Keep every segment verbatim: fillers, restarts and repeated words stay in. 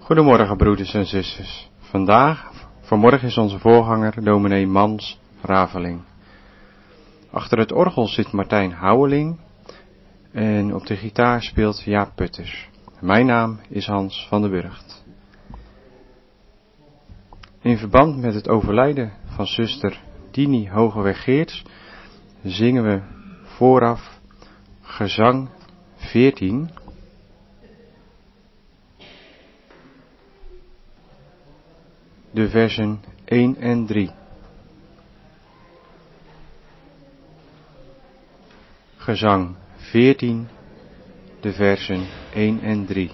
Goedemorgen broeders en zusters. Vandaag, vanmorgen is onze voorganger dominee Mans Raveling. Achter het orgel zit Martijn Houweling en op de gitaar speelt Jaap Putters. Mijn naam is Hans van der Burgt. In verband met het overlijden van zuster Dini Hogeweg-Geerts zingen we vooraf gezang veertien. De versen één en drie. Gezang veertien, de versen één en drie.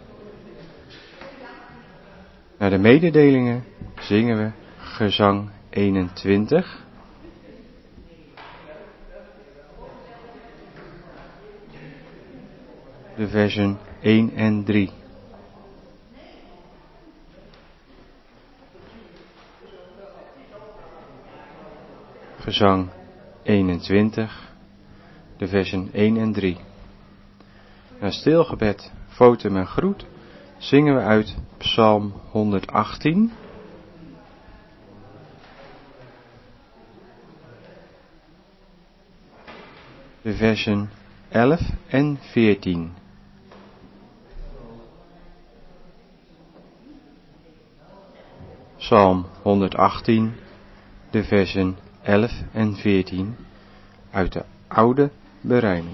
Na de mededelingen zingen we gezang eenentwintig. De versen één en drie. Gezang eenentwintig, de versen één en drie. Na stilgebed, votum en groet zingen we uit Psalm honderdachttien. De versen elf en veertien. Psalm honderdachttien, de versen elf en veertien uit de oude berijming.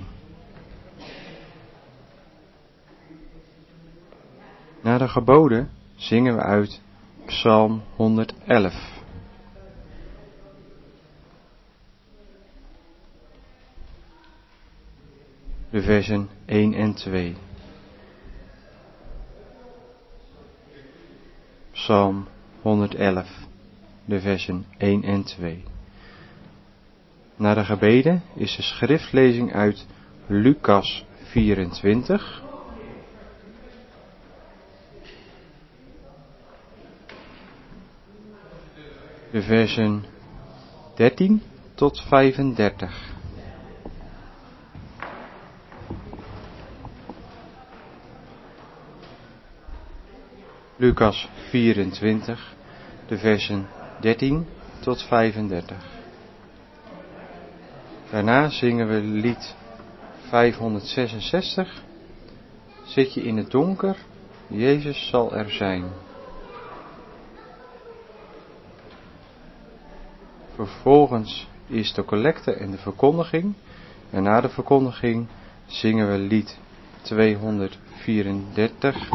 Na de geboden zingen we uit Psalm honderdelf. De versen één en twee. Psalm honderdelf, de versen één en twee. Na de gebeden is de schriftlezing uit Lucas vierentwintig. De versen dertien tot vijfendertig. Lucas vierentwintig, de versen dertien tot vijfendertig. Daarna zingen we lied vijfhonderdzesenzestig. Zit je in het donker, Jezus zal er zijn. Vervolgens is de collecte en de verkondiging. En na de verkondiging zingen we lied tweehonderdvierendertig.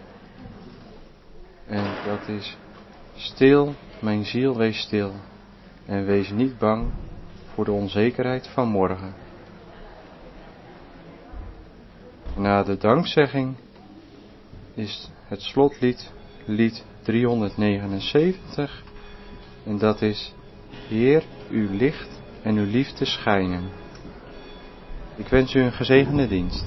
En dat is: stil, mijn ziel, wees stil. En wees niet bang voor de onzekerheid van morgen. Na de dankzegging is het slotlied, lied driehonderdnegenenzeventig. En dat is: Heer, uw licht en uw liefde schijnen. Ik wens u een gezegende dienst.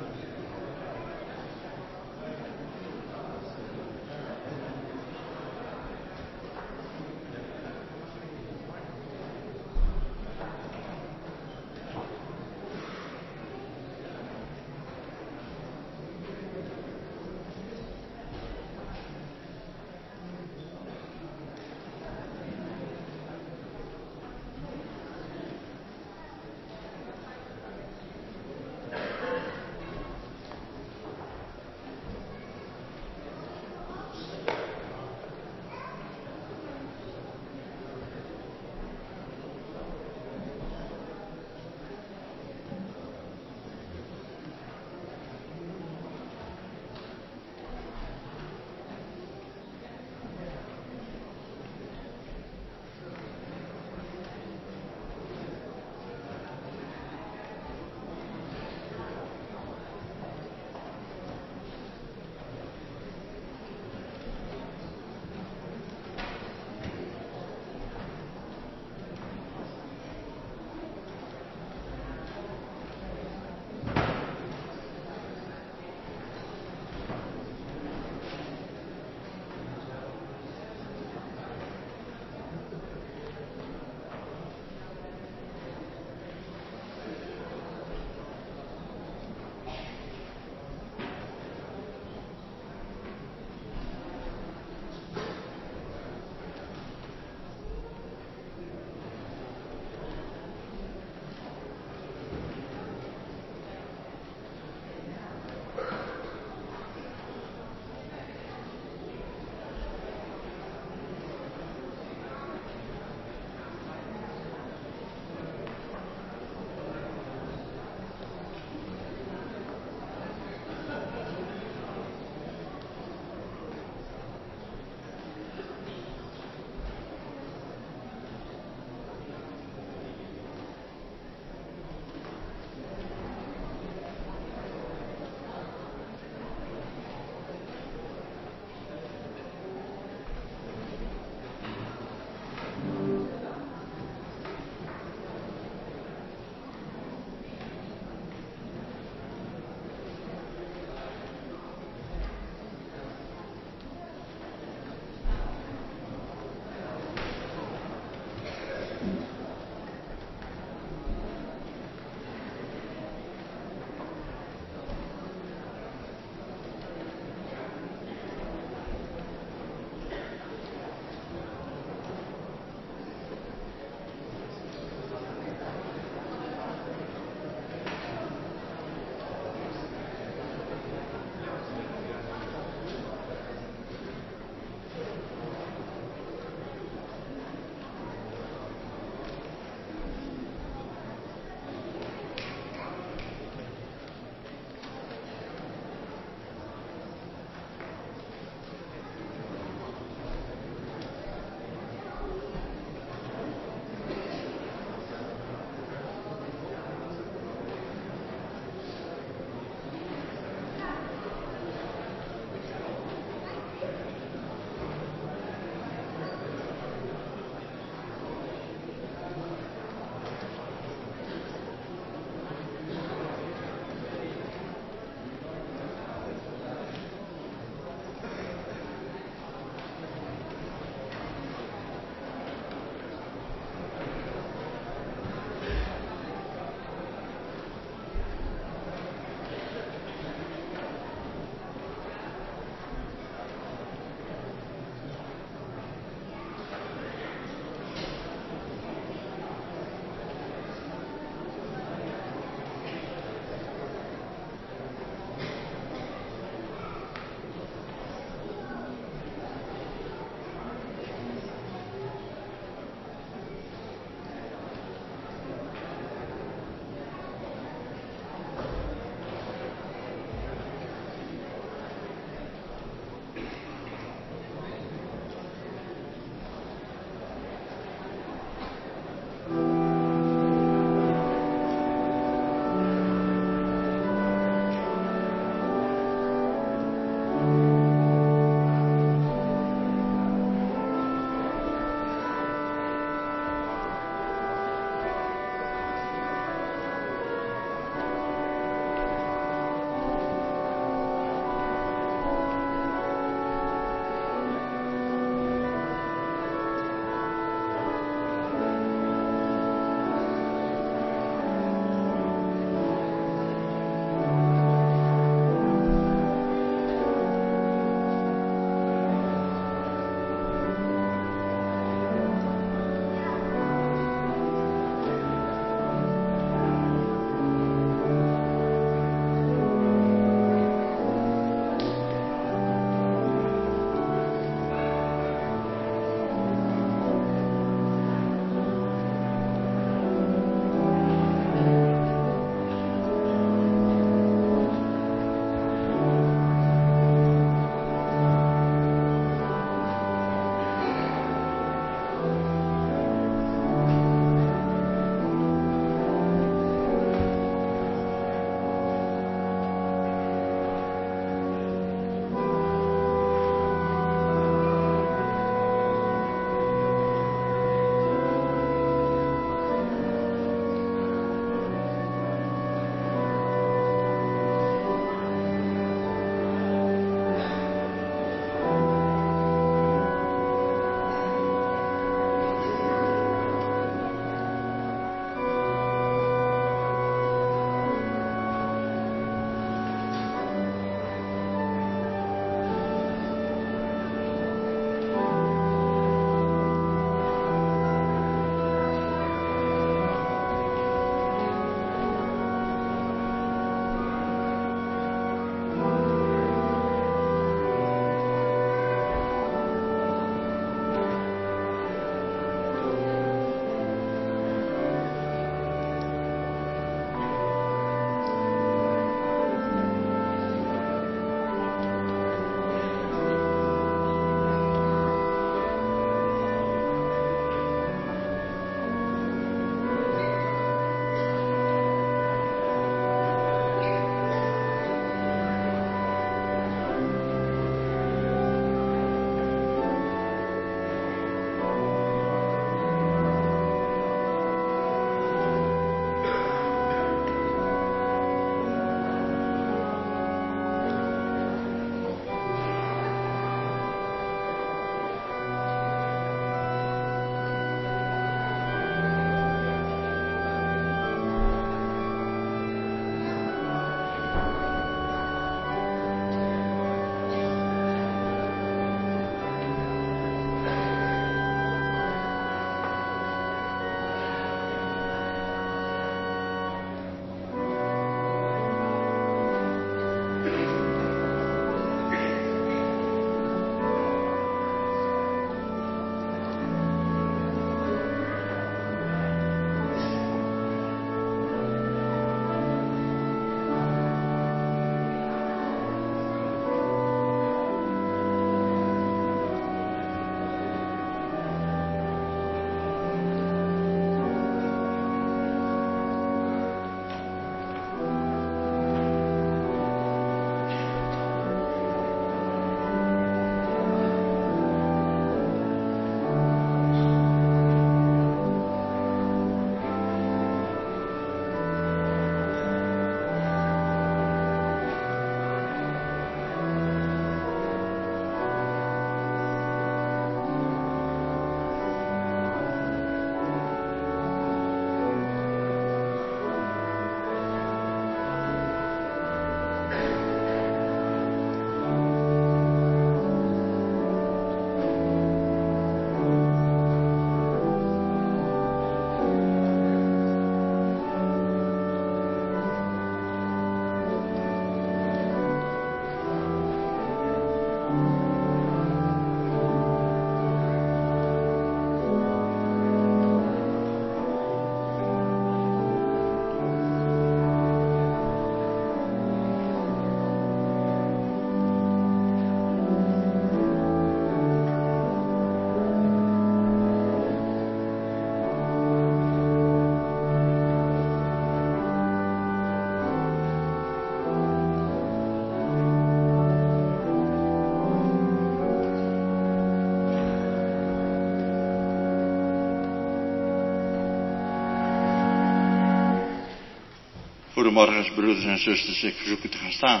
Goedemorgen, broeders en zusters. Ik verzoek u te gaan staan.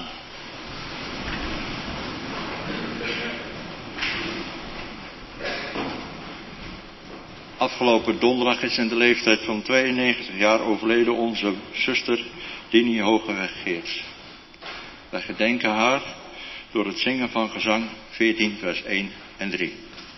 Afgelopen donderdag is in de leeftijd van tweeënnegentig jaar overleden onze zuster Dini Hogeweg-Geerts. Wij gedenken haar door het zingen van gezang veertien vers één en drie.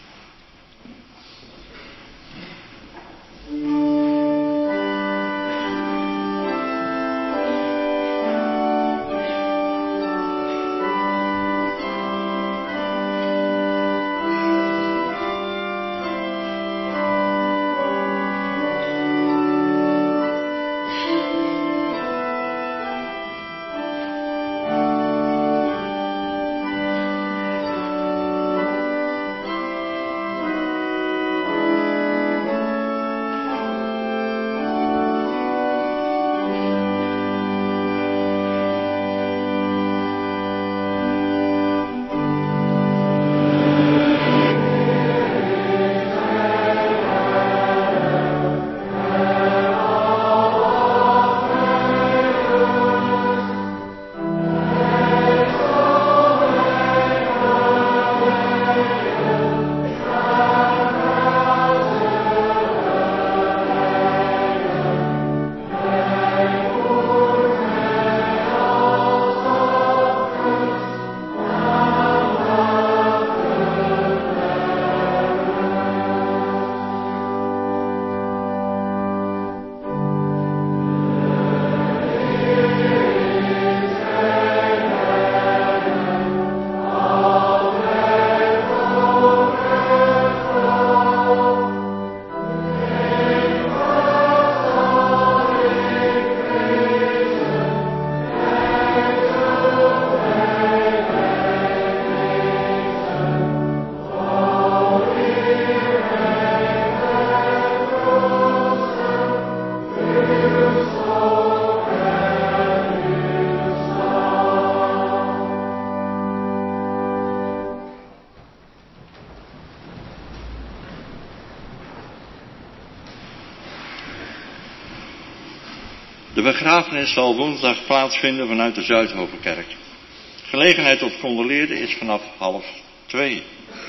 De begrafenis zal woensdag plaatsvinden vanuit de Zuidhovenkerk. Gelegenheid tot condoleren is vanaf half twee.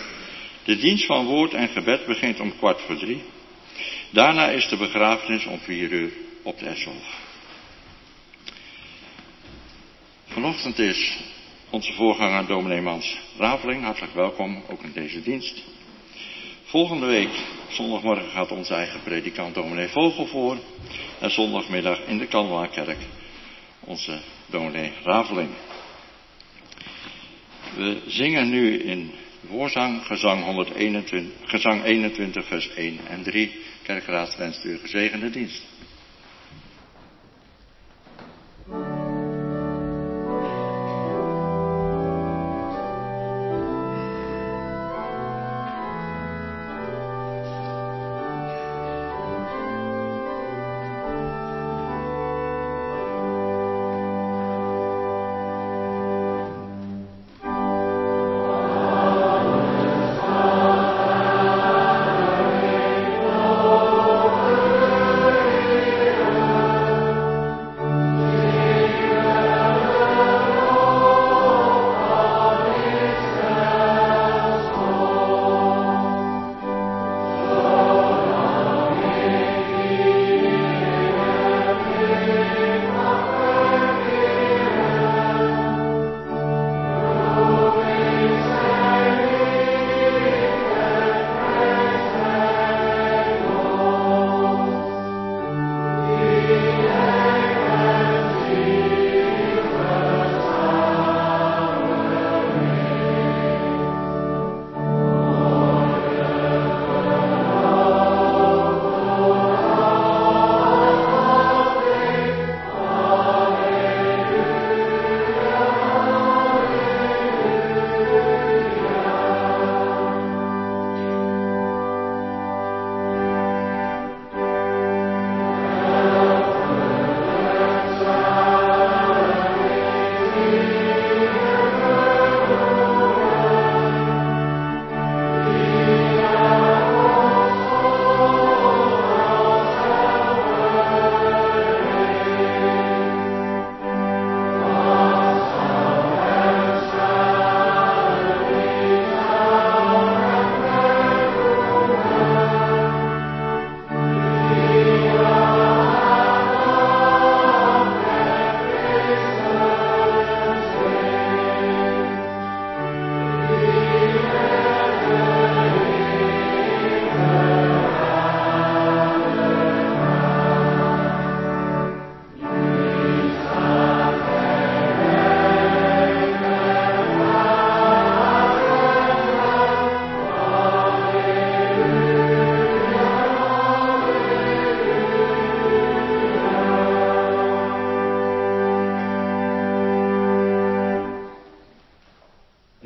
De dienst van woord en gebed begint om kwart voor drie. Daarna is de begrafenis om vier uur op de Essenhof. Vanochtend is onze voorganger dominee Mans Raveling hartelijk welkom, ook in deze dienst. Volgende week, zondagmorgen, gaat onze eigen predikant dominee Vogel voor. En zondagmiddag in de Kalmarakerk onze dominee Raveling. We zingen nu in voorzang gezang, honderdeenentwintig, gezang eenentwintig vers één en drie. Kerkraad wenst u een gezegende dienst.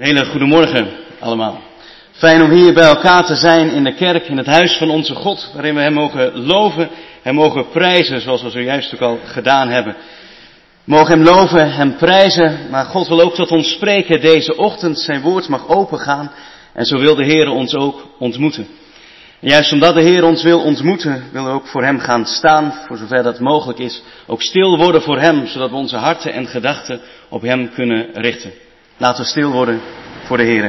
Hele goedemorgen allemaal. Fijn om hier bij elkaar te zijn in de kerk, in het huis van onze God, waarin we hem mogen loven, hem mogen prijzen, zoals we zojuist ook al gedaan hebben. We mogen hem loven, hem prijzen, maar God wil ook tot ons spreken deze ochtend. Zijn woord mag opengaan en zo wil de Heer ons ook ontmoeten. En juist omdat de Heer ons wil ontmoeten, willen we ook voor hem gaan staan, voor zover dat mogelijk is. Ook stil worden voor hem, zodat we onze harten en gedachten op hem kunnen richten. Laten we stil worden voor de Heer.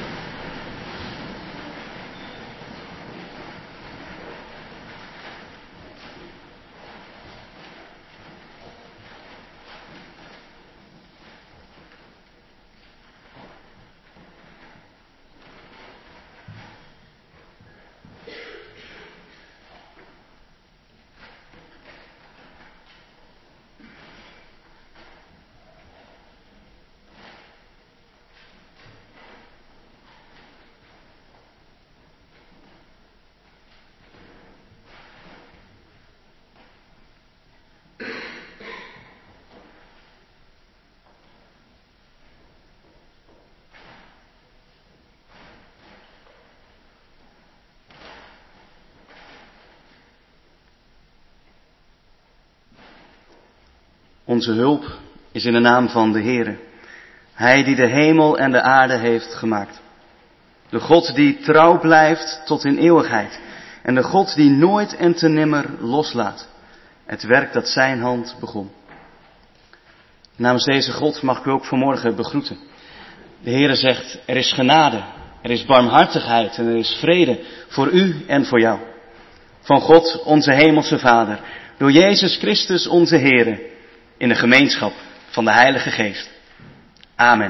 Onze hulp is in de naam van de Heere. Hij die de hemel en de aarde heeft gemaakt. De God die trouw blijft tot in eeuwigheid. En de God die nooit en te nimmer loslaat. Het werk dat zijn hand begon. Namens deze God mag ik u ook vanmorgen begroeten. De Heere zegt, er is genade, er is barmhartigheid en er is vrede voor u en voor jou. Van God, onze hemelse Vader, door Jezus Christus onze Heere. In de gemeenschap van de Heilige Geest. Amen.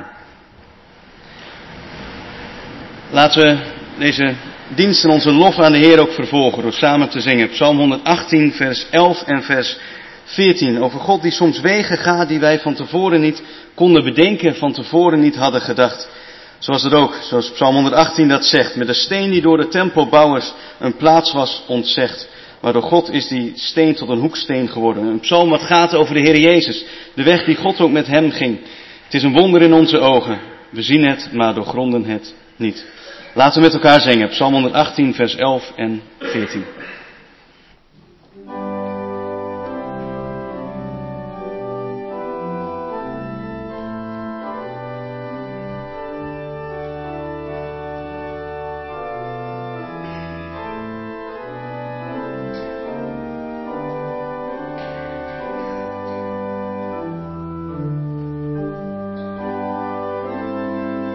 Laten we deze dienst en onze lof aan de Heer ook vervolgen door samen te zingen. Psalm honderdachttien vers elf en vers veertien. Over God die soms wegen gaat die wij van tevoren niet konden bedenken, van tevoren niet hadden gedacht. Zoals het ook, zoals Psalm honderdachttien dat zegt, met de steen die door de tempelbouwers een plaats was ontzegd. Maar door God is die steen tot een hoeksteen geworden. Een psalm wat gaat over de Heer Jezus. De weg die God ook met hem ging. Het is een wonder in onze ogen. We zien het, maar doorgronden het niet. Laten we met elkaar zingen. Psalm honderdachttien vers elf en veertien.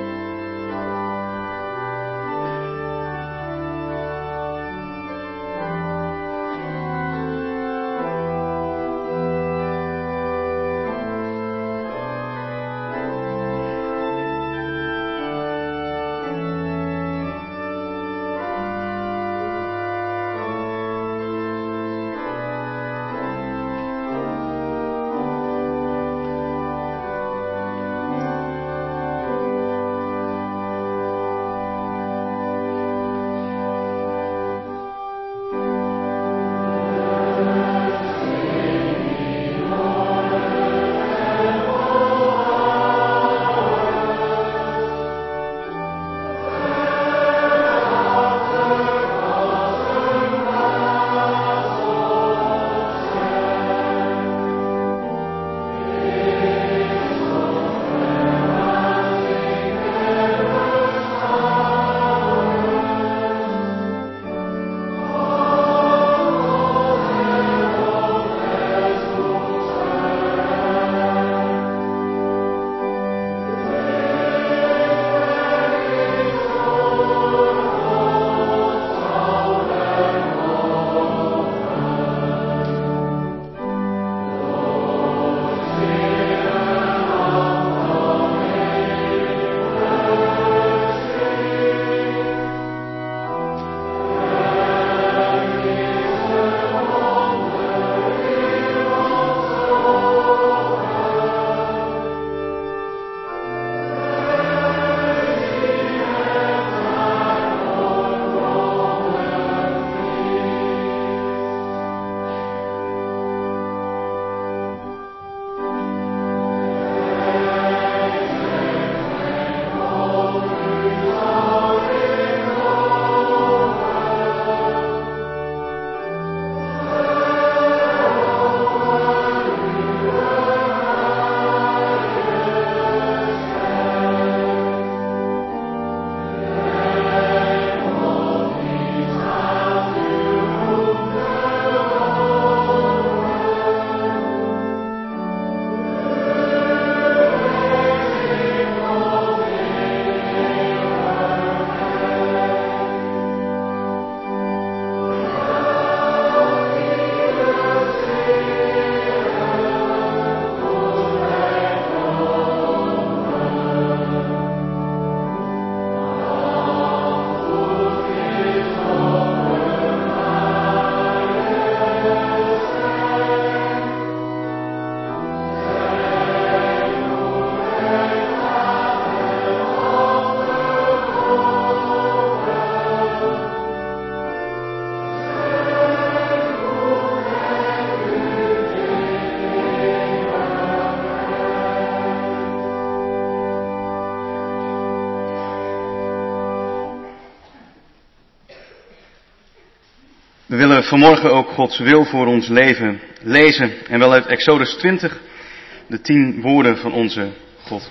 Amen. We willen vanmorgen ook Gods wil voor ons leven lezen. En wel uit Exodus twintig, de tien woorden van onze God.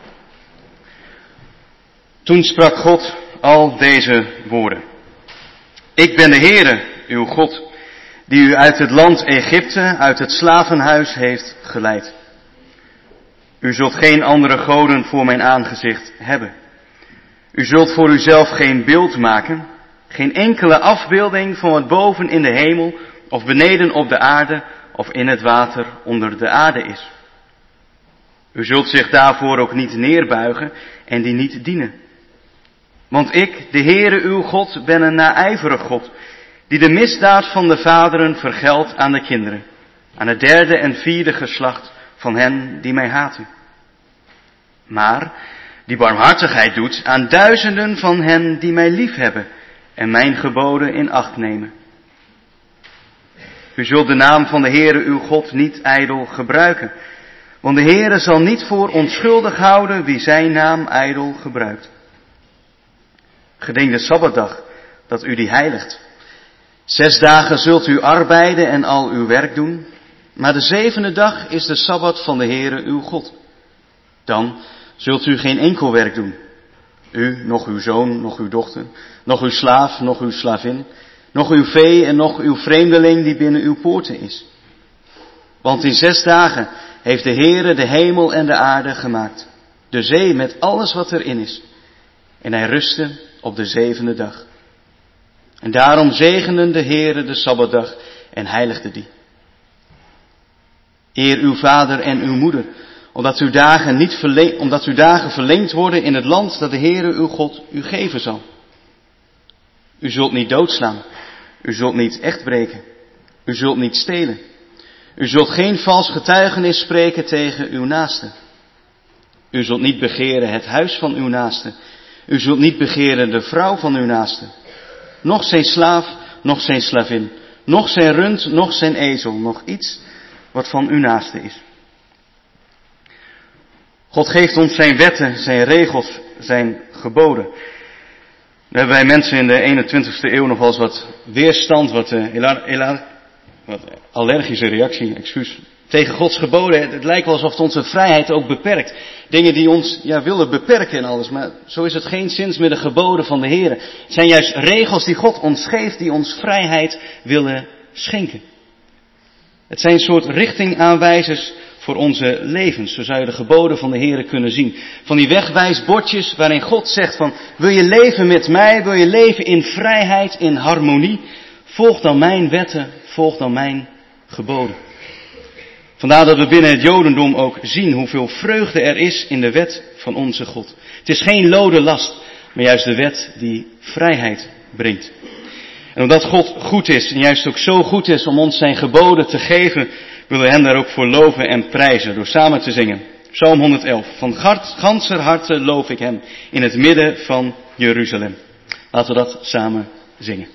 Toen sprak God al deze woorden. Ik ben de Heere, uw God, die u uit het land Egypte, uit het slavenhuis heeft geleid. U zult geen andere goden voor mijn aangezicht hebben. U zult voor uzelf geen beeld maken, geen enkele afbeelding van wat boven in de hemel of beneden op de aarde of in het water onder de aarde is. U zult zich daarvoor ook niet neerbuigen en die niet dienen. Want ik, de Heere uw God, ben een naijverig God, die de misdaad van de vaderen vergeldt aan de kinderen, aan het derde en vierde geslacht van hen die mij haten. Maar die barmhartigheid doet aan duizenden van hen die mij liefhebben en mijn geboden in acht nemen. U zult de naam van de Heere uw God niet ijdel gebruiken, want de Heere zal niet voor onschuldig houden wie zijn naam ijdel gebruikt. Gedenk de Sabbatdag, dat u die heiligt. Zes dagen zult u arbeiden en al uw werk doen, maar de zevende dag is de Sabbat van de Heere uw God. Dan zult u geen enkel werk doen. U, nog uw zoon, nog uw dochter, nog uw slaaf, nog uw slavin, nog uw vee en nog uw vreemdeling die binnen uw poorten is. Want in zes dagen heeft de Heere de hemel en de aarde gemaakt, de zee met alles wat erin is. En hij rustte op de zevende dag. En daarom zegende de Heere de Sabbatdag en heiligde die. Eer uw vader en uw moeder, omdat uw dagen, niet verle- omdat uw dagen verlengd worden in het land dat de Heere uw God u geven zal. U zult niet doodslaan, u zult niet echtbreken, u zult niet stelen. U zult geen vals getuigenis spreken tegen uw naaste. U zult niet begeren het huis van uw naaste. U zult niet begeren de vrouw van uw naaste. Nog zijn slaaf, nog zijn slavin, nog zijn rund, nog zijn ezel, nog iets wat van uw naaste is. God geeft ons zijn wetten, zijn regels, zijn geboden. Daar hebben wij mensen in de eenentwintigste eeuw nog wel eens wat weerstand, wat, uh, elar, elar, wat allergische reactie, excuus, tegen Gods geboden. Het lijkt wel alsof het onze vrijheid ook beperkt. Dingen die ons ja, willen beperken en alles, maar zo is het geen zins met de geboden van de Heer. Het zijn juist regels die God ons geeft, die ons vrijheid willen schenken. Het zijn een soort richtingaanwijzers voor onze levens. Zo zou je de geboden van de Heer kunnen zien. Van die wegwijsbordjes waarin God zegt van, wil je leven met mij, wil je leven in vrijheid, in harmonie, volg dan mijn wetten, volg dan mijn geboden. Vandaar dat we binnen het Jodendom ook zien hoeveel vreugde er is in de wet van onze God. Het is geen lode last, maar juist de wet die vrijheid brengt. En omdat God goed is en juist ook zo goed is om ons zijn geboden te geven, willen we hem daar ook voor loven en prijzen door samen te zingen. Psalm honderdelf. Van ganser harte loof ik hem in het midden van Jeruzalem. Laten we dat samen zingen.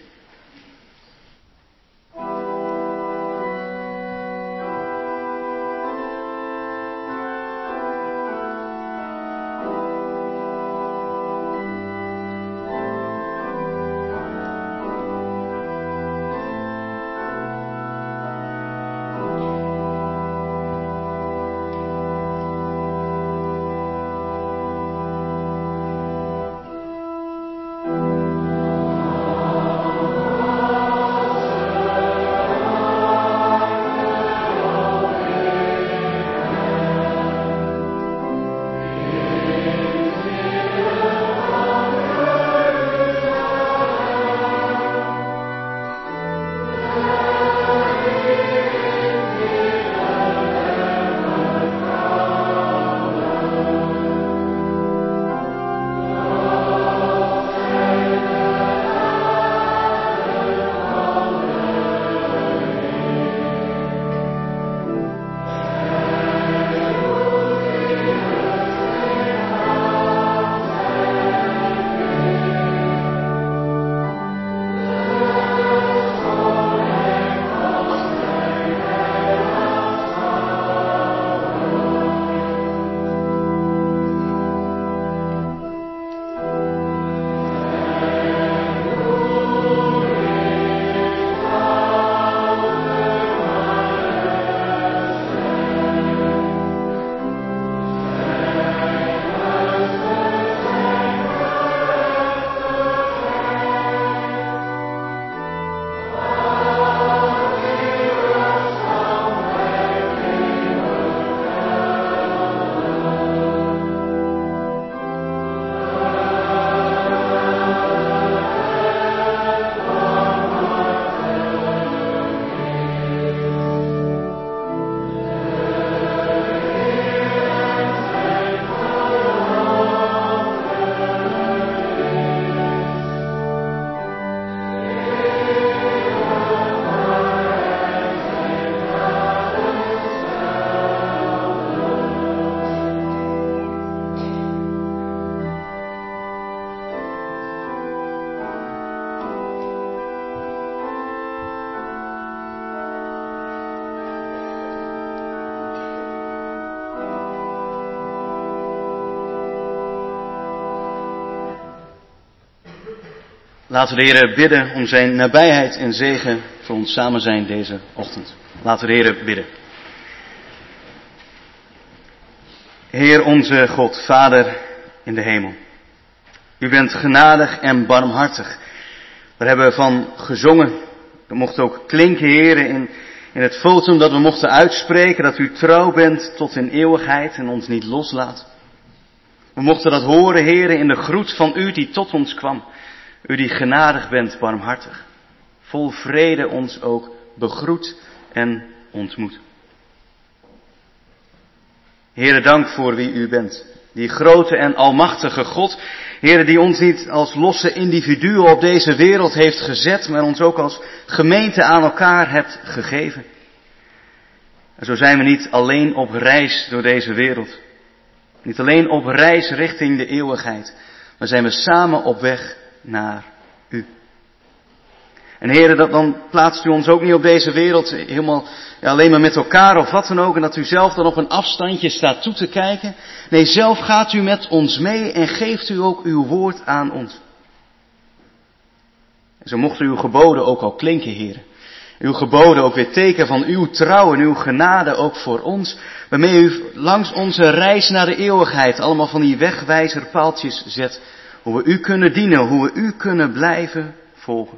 Laten we de Heer bidden om zijn nabijheid en zegen voor ons samen zijn deze ochtend. Laten we de Heer bidden. Heer onze God, Vader in de hemel. U bent genadig en barmhartig. Daar hebben we van gezongen. Dat mocht ook klinken, Heer, in, in het votum dat we mochten uitspreken dat u trouw bent tot in eeuwigheid en ons niet loslaat. We mochten dat horen, Heer, in de groet van u die tot ons kwam. U die genadig bent, barmhartig. Vol vrede ons ook begroet en ontmoet. Heere, dank voor wie u bent. Die grote en almachtige God. Heere, die ons niet als losse individuen op deze wereld heeft gezet, maar ons ook als gemeente aan elkaar hebt gegeven. En zo zijn we niet alleen op reis door deze wereld. Niet alleen op reis richting de eeuwigheid, maar zijn we samen op weg naar u. En Heere, dat dan plaatst u ons ook niet op deze wereld helemaal ja, alleen maar met elkaar of wat dan ook. En dat u zelf dan op een afstandje staat toe te kijken. Nee, zelf gaat u met ons mee en geeft u ook uw woord aan ons. En zo mochten uw geboden ook al klinken, Heere. Uw geboden ook weer teken van uw trouw en uw genade ook voor ons. Waarmee u langs onze reis naar de eeuwigheid allemaal van die wegwijzerpaaltjes zet. Hoe we u kunnen dienen, hoe we u kunnen blijven volgen.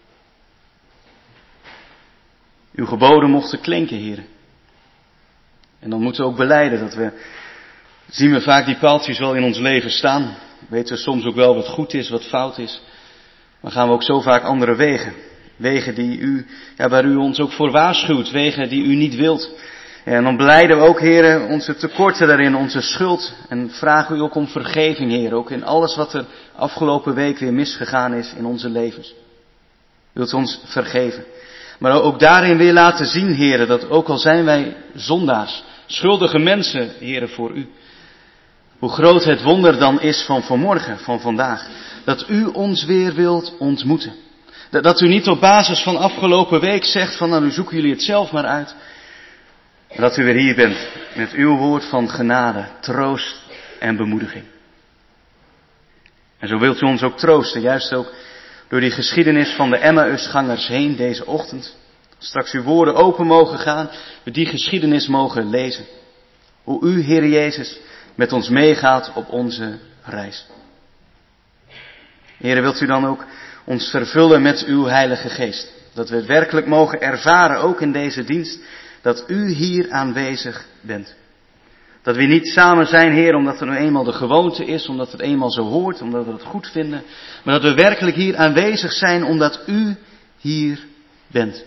Uw geboden mochten klinken, Heer. En dan moeten we ook belijden dat we, zien we vaak die paaltjes wel in ons leven staan. Weten we soms ook wel wat goed is, wat fout is. Maar gaan we ook zo vaak andere wegen. Wegen die u, ja, waar u ons ook voor waarschuwt. Wegen die u niet wilt. En dan belijden we ook, Heer, onze tekorten daarin, onze schuld. En vragen u ook om vergeving, Heer. Ook in alles wat er afgelopen week weer misgegaan is in onze levens. Wilt u ons vergeven. Maar ook daarin weer laten zien, Heer, dat ook al zijn wij zondaars, schuldige mensen, Heer, voor u. Hoe groot het wonder dan is van vanmorgen, van vandaag. Dat u ons weer wilt ontmoeten. Dat, dat u niet op basis van afgelopen week zegt van nou, nu zoeken jullie het zelf maar uit. Maar dat u weer hier bent met uw woord van genade, troost en bemoediging. En zo wilt u ons ook troosten, juist ook door die geschiedenis van de Emmausgangers heen deze ochtend. Straks uw woorden open mogen gaan, we die geschiedenis mogen lezen. Hoe u, Heer Jezus, met ons meegaat op onze reis. Heer, wilt u dan ook ons vervullen met uw Heilige Geest. Dat we het werkelijk mogen ervaren, ook in deze dienst, dat u hier aanwezig bent. Dat we niet samen zijn, Heer, omdat er nu eenmaal de gewoonte is, omdat het eenmaal zo hoort, omdat we het goed vinden. Maar dat we werkelijk hier aanwezig zijn, omdat u hier bent.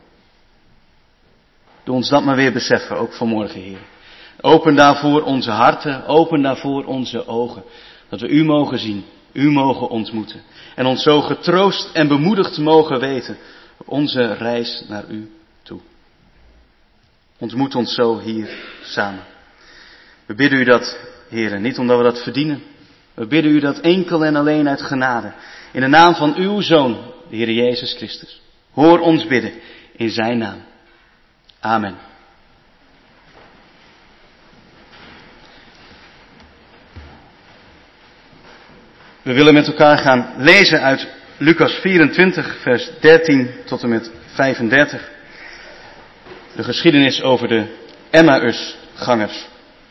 Doe ons dat maar weer beseffen, ook vanmorgen, Heer. Open daarvoor onze harten, open daarvoor onze ogen. Dat we u mogen zien, u mogen ontmoeten. En ons zo getroost en bemoedigd mogen weten op onze reis naar u toe. Ontmoet ons zo hier samen. We bidden u dat, Heere, niet omdat we dat verdienen. We bidden u dat enkel en alleen uit genade. In de naam van uw Zoon, de Heer Jezus Christus. Hoor ons bidden in zijn naam. Amen. We willen met elkaar gaan lezen uit Lucas vierentwintig, vers dertien tot en met vijfendertig. De geschiedenis over de Emmausgangers.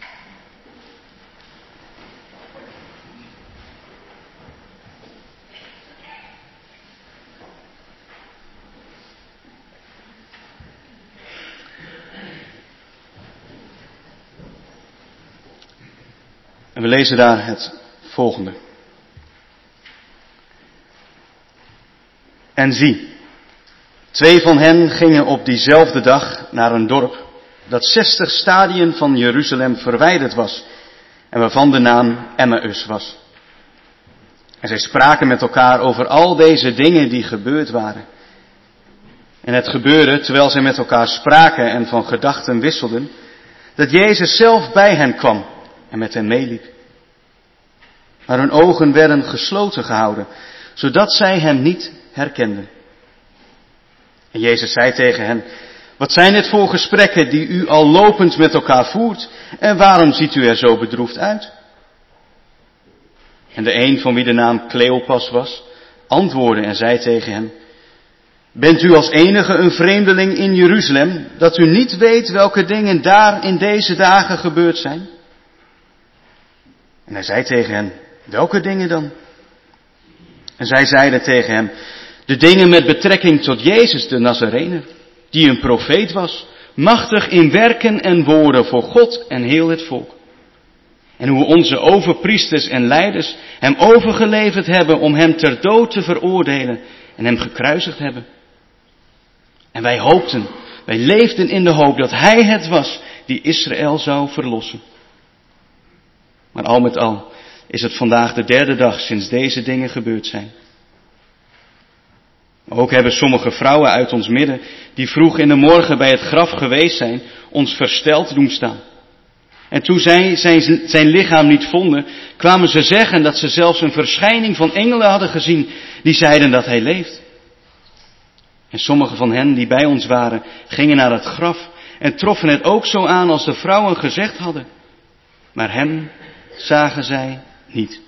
En we lezen daar het volgende. En zie, twee van hen gingen op diezelfde dag naar een dorp dat zestig stadien van Jeruzalem verwijderd was en waarvan de naam Emmaus was. En zij spraken met elkaar over al deze dingen die gebeurd waren. En het gebeurde, terwijl zij met elkaar spraken en van gedachten wisselden, dat Jezus zelf bij hen kwam en met hen meeliep. Maar hun ogen werden gesloten gehouden, zodat zij hem niet herkenden. En Jezus zei tegen hen, wat zijn dit voor gesprekken die u al lopend met elkaar voert en waarom ziet u er zo bedroefd uit? En de een van wie de naam Cleopas was, antwoordde en zei tegen hem: bent u als enige een vreemdeling in Jeruzalem, dat u niet weet welke dingen daar in deze dagen gebeurd zijn? En hij zei tegen hen: welke dingen dan? En zij zeiden tegen hem: de dingen met betrekking tot Jezus de Nazarener, die een profeet was, machtig in werken en woorden voor God en heel het volk. En hoe onze overpriesters en leiders hem overgeleverd hebben om hem ter dood te veroordelen en hem gekruisigd hebben. En wij hoopten, wij leefden in de hoop dat hij het was die Israël zou verlossen. Maar al met al is het vandaag de derde dag sinds deze dingen gebeurd zijn. Ook hebben sommige vrouwen uit ons midden, die vroeg in de morgen bij het graf geweest zijn, ons versteld doen staan. En toen zij zijn, zijn lichaam niet vonden, kwamen ze zeggen dat ze zelfs een verschijning van engelen hadden gezien, die zeiden dat hij leeft. En sommige van hen die bij ons waren, gingen naar het graf en troffen het ook zo aan als de vrouwen gezegd hadden. Maar hem zagen zij niet.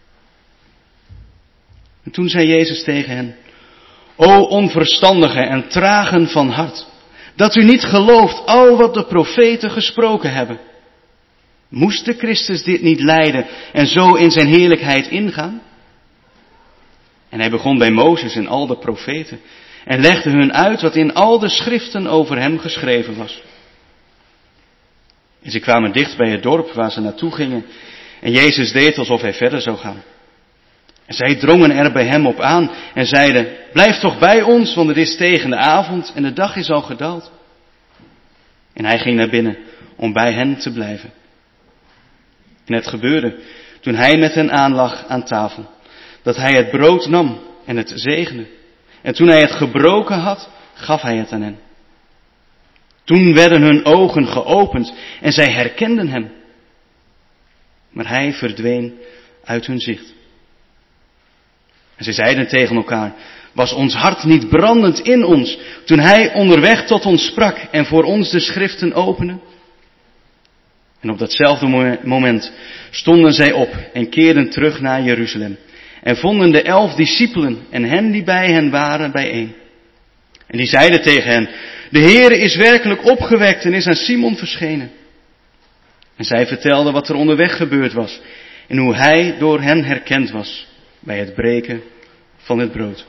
En toen zei Jezus tegen hen: o onverstandigen en tragen van hart, dat u niet gelooft al wat de profeten gesproken hebben. Moest de Christus dit niet lijden en zo in zijn heerlijkheid ingaan? En hij begon bij Mozes en al de profeten en legde hun uit wat in al de schriften over hem geschreven was. En ze kwamen dicht bij het dorp waar ze naartoe gingen en Jezus deed alsof hij verder zou gaan. En zij drongen er bij hem op aan en zeiden: blijf toch bij ons, want het is tegen de avond en de dag is al gedaald. En hij ging naar binnen om bij hen te blijven. En het gebeurde, toen hij met hen aanlag aan tafel, dat hij het brood nam en het zegende. En toen hij het gebroken had, gaf hij het aan hen. Toen werden hun ogen geopend en zij herkenden hem. Maar hij verdween uit hun zicht. En zij zeiden tegen elkaar: was ons hart niet brandend in ons, toen hij onderweg tot ons sprak en voor ons de schriften opende? En op datzelfde moment stonden zij op en keerden terug naar Jeruzalem. En vonden de elf discipelen en hen die bij hen waren bijeen. En die zeiden tegen hen: de Heere is werkelijk opgewekt en is aan Simon verschenen. En zij vertelden wat er onderweg gebeurd was en hoe hij door hen herkend was bij het breken van het brood.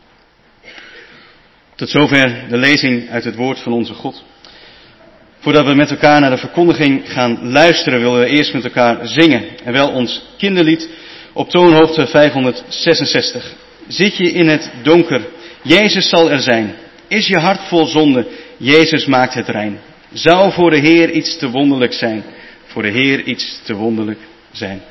Tot zover de lezing uit het woord van onze God. Voordat we met elkaar naar de verkondiging gaan luisteren, willen we eerst met elkaar zingen. En wel ons kinderlied op toonhoogte vijfhonderdzesenzestig. Zit je in het donker, Jezus zal er zijn. Is je hart vol zonde, Jezus maakt het rein. Zou voor de Heer iets te wonderlijk zijn, voor de Heer iets te wonderlijk zijn.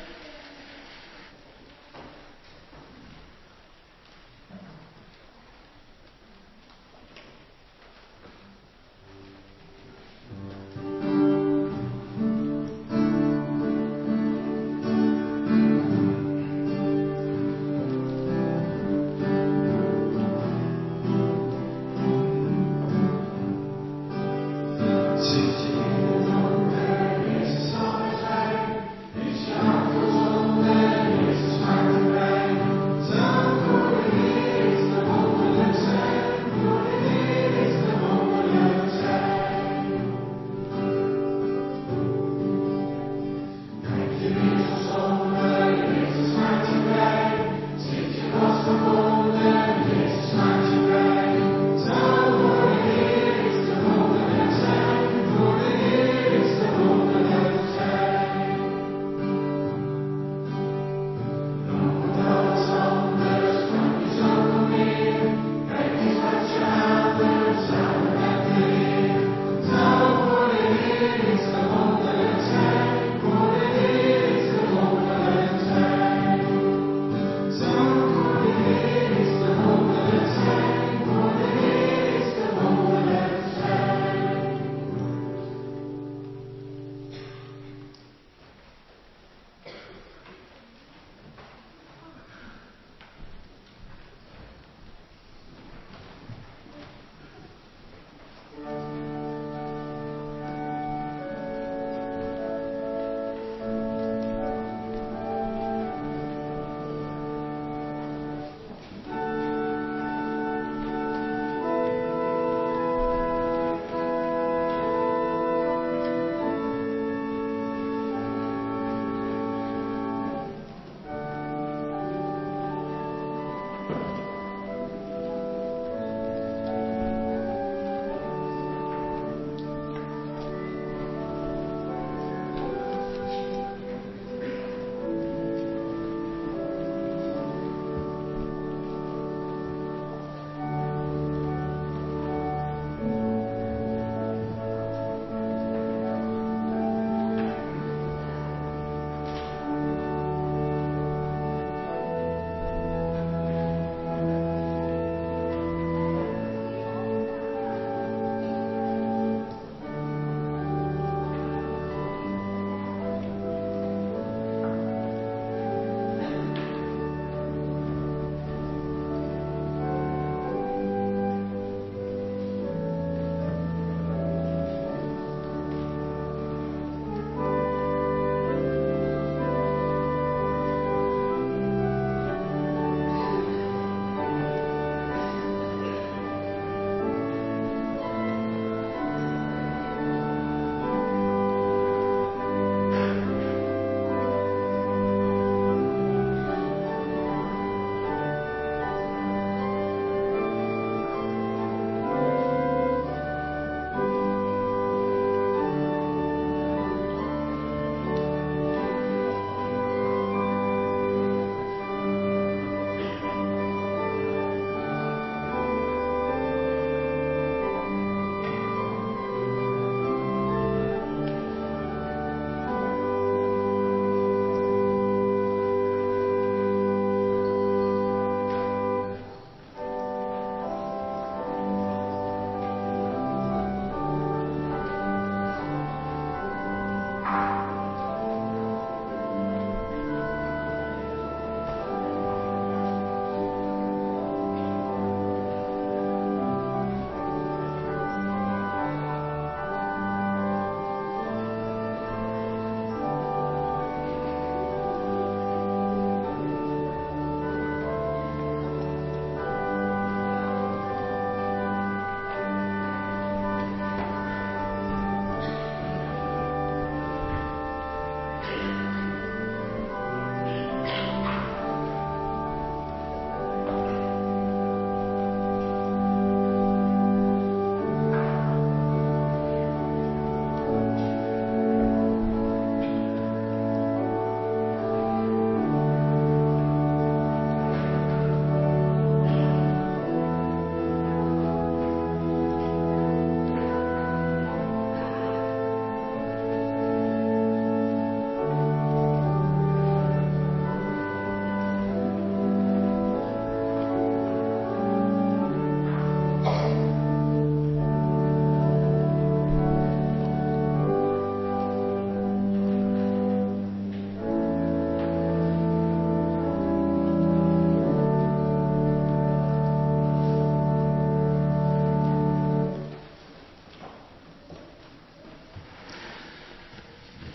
Voor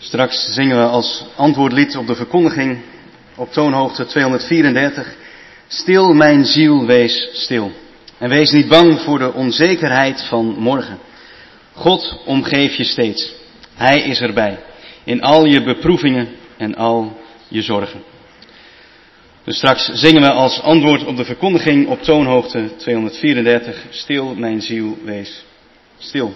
Straks zingen we als antwoordlied op de verkondiging op toonhoogte tweehonderdvierendertig. Stil mijn ziel, wees stil. En wees niet bang voor de onzekerheid van morgen. God omgeeft je steeds. Hij is erbij. In al je beproevingen en al je zorgen. Dus straks zingen we als antwoord op de verkondiging op toonhoogte tweehonderdvierendertig. Stil mijn ziel, wees stil.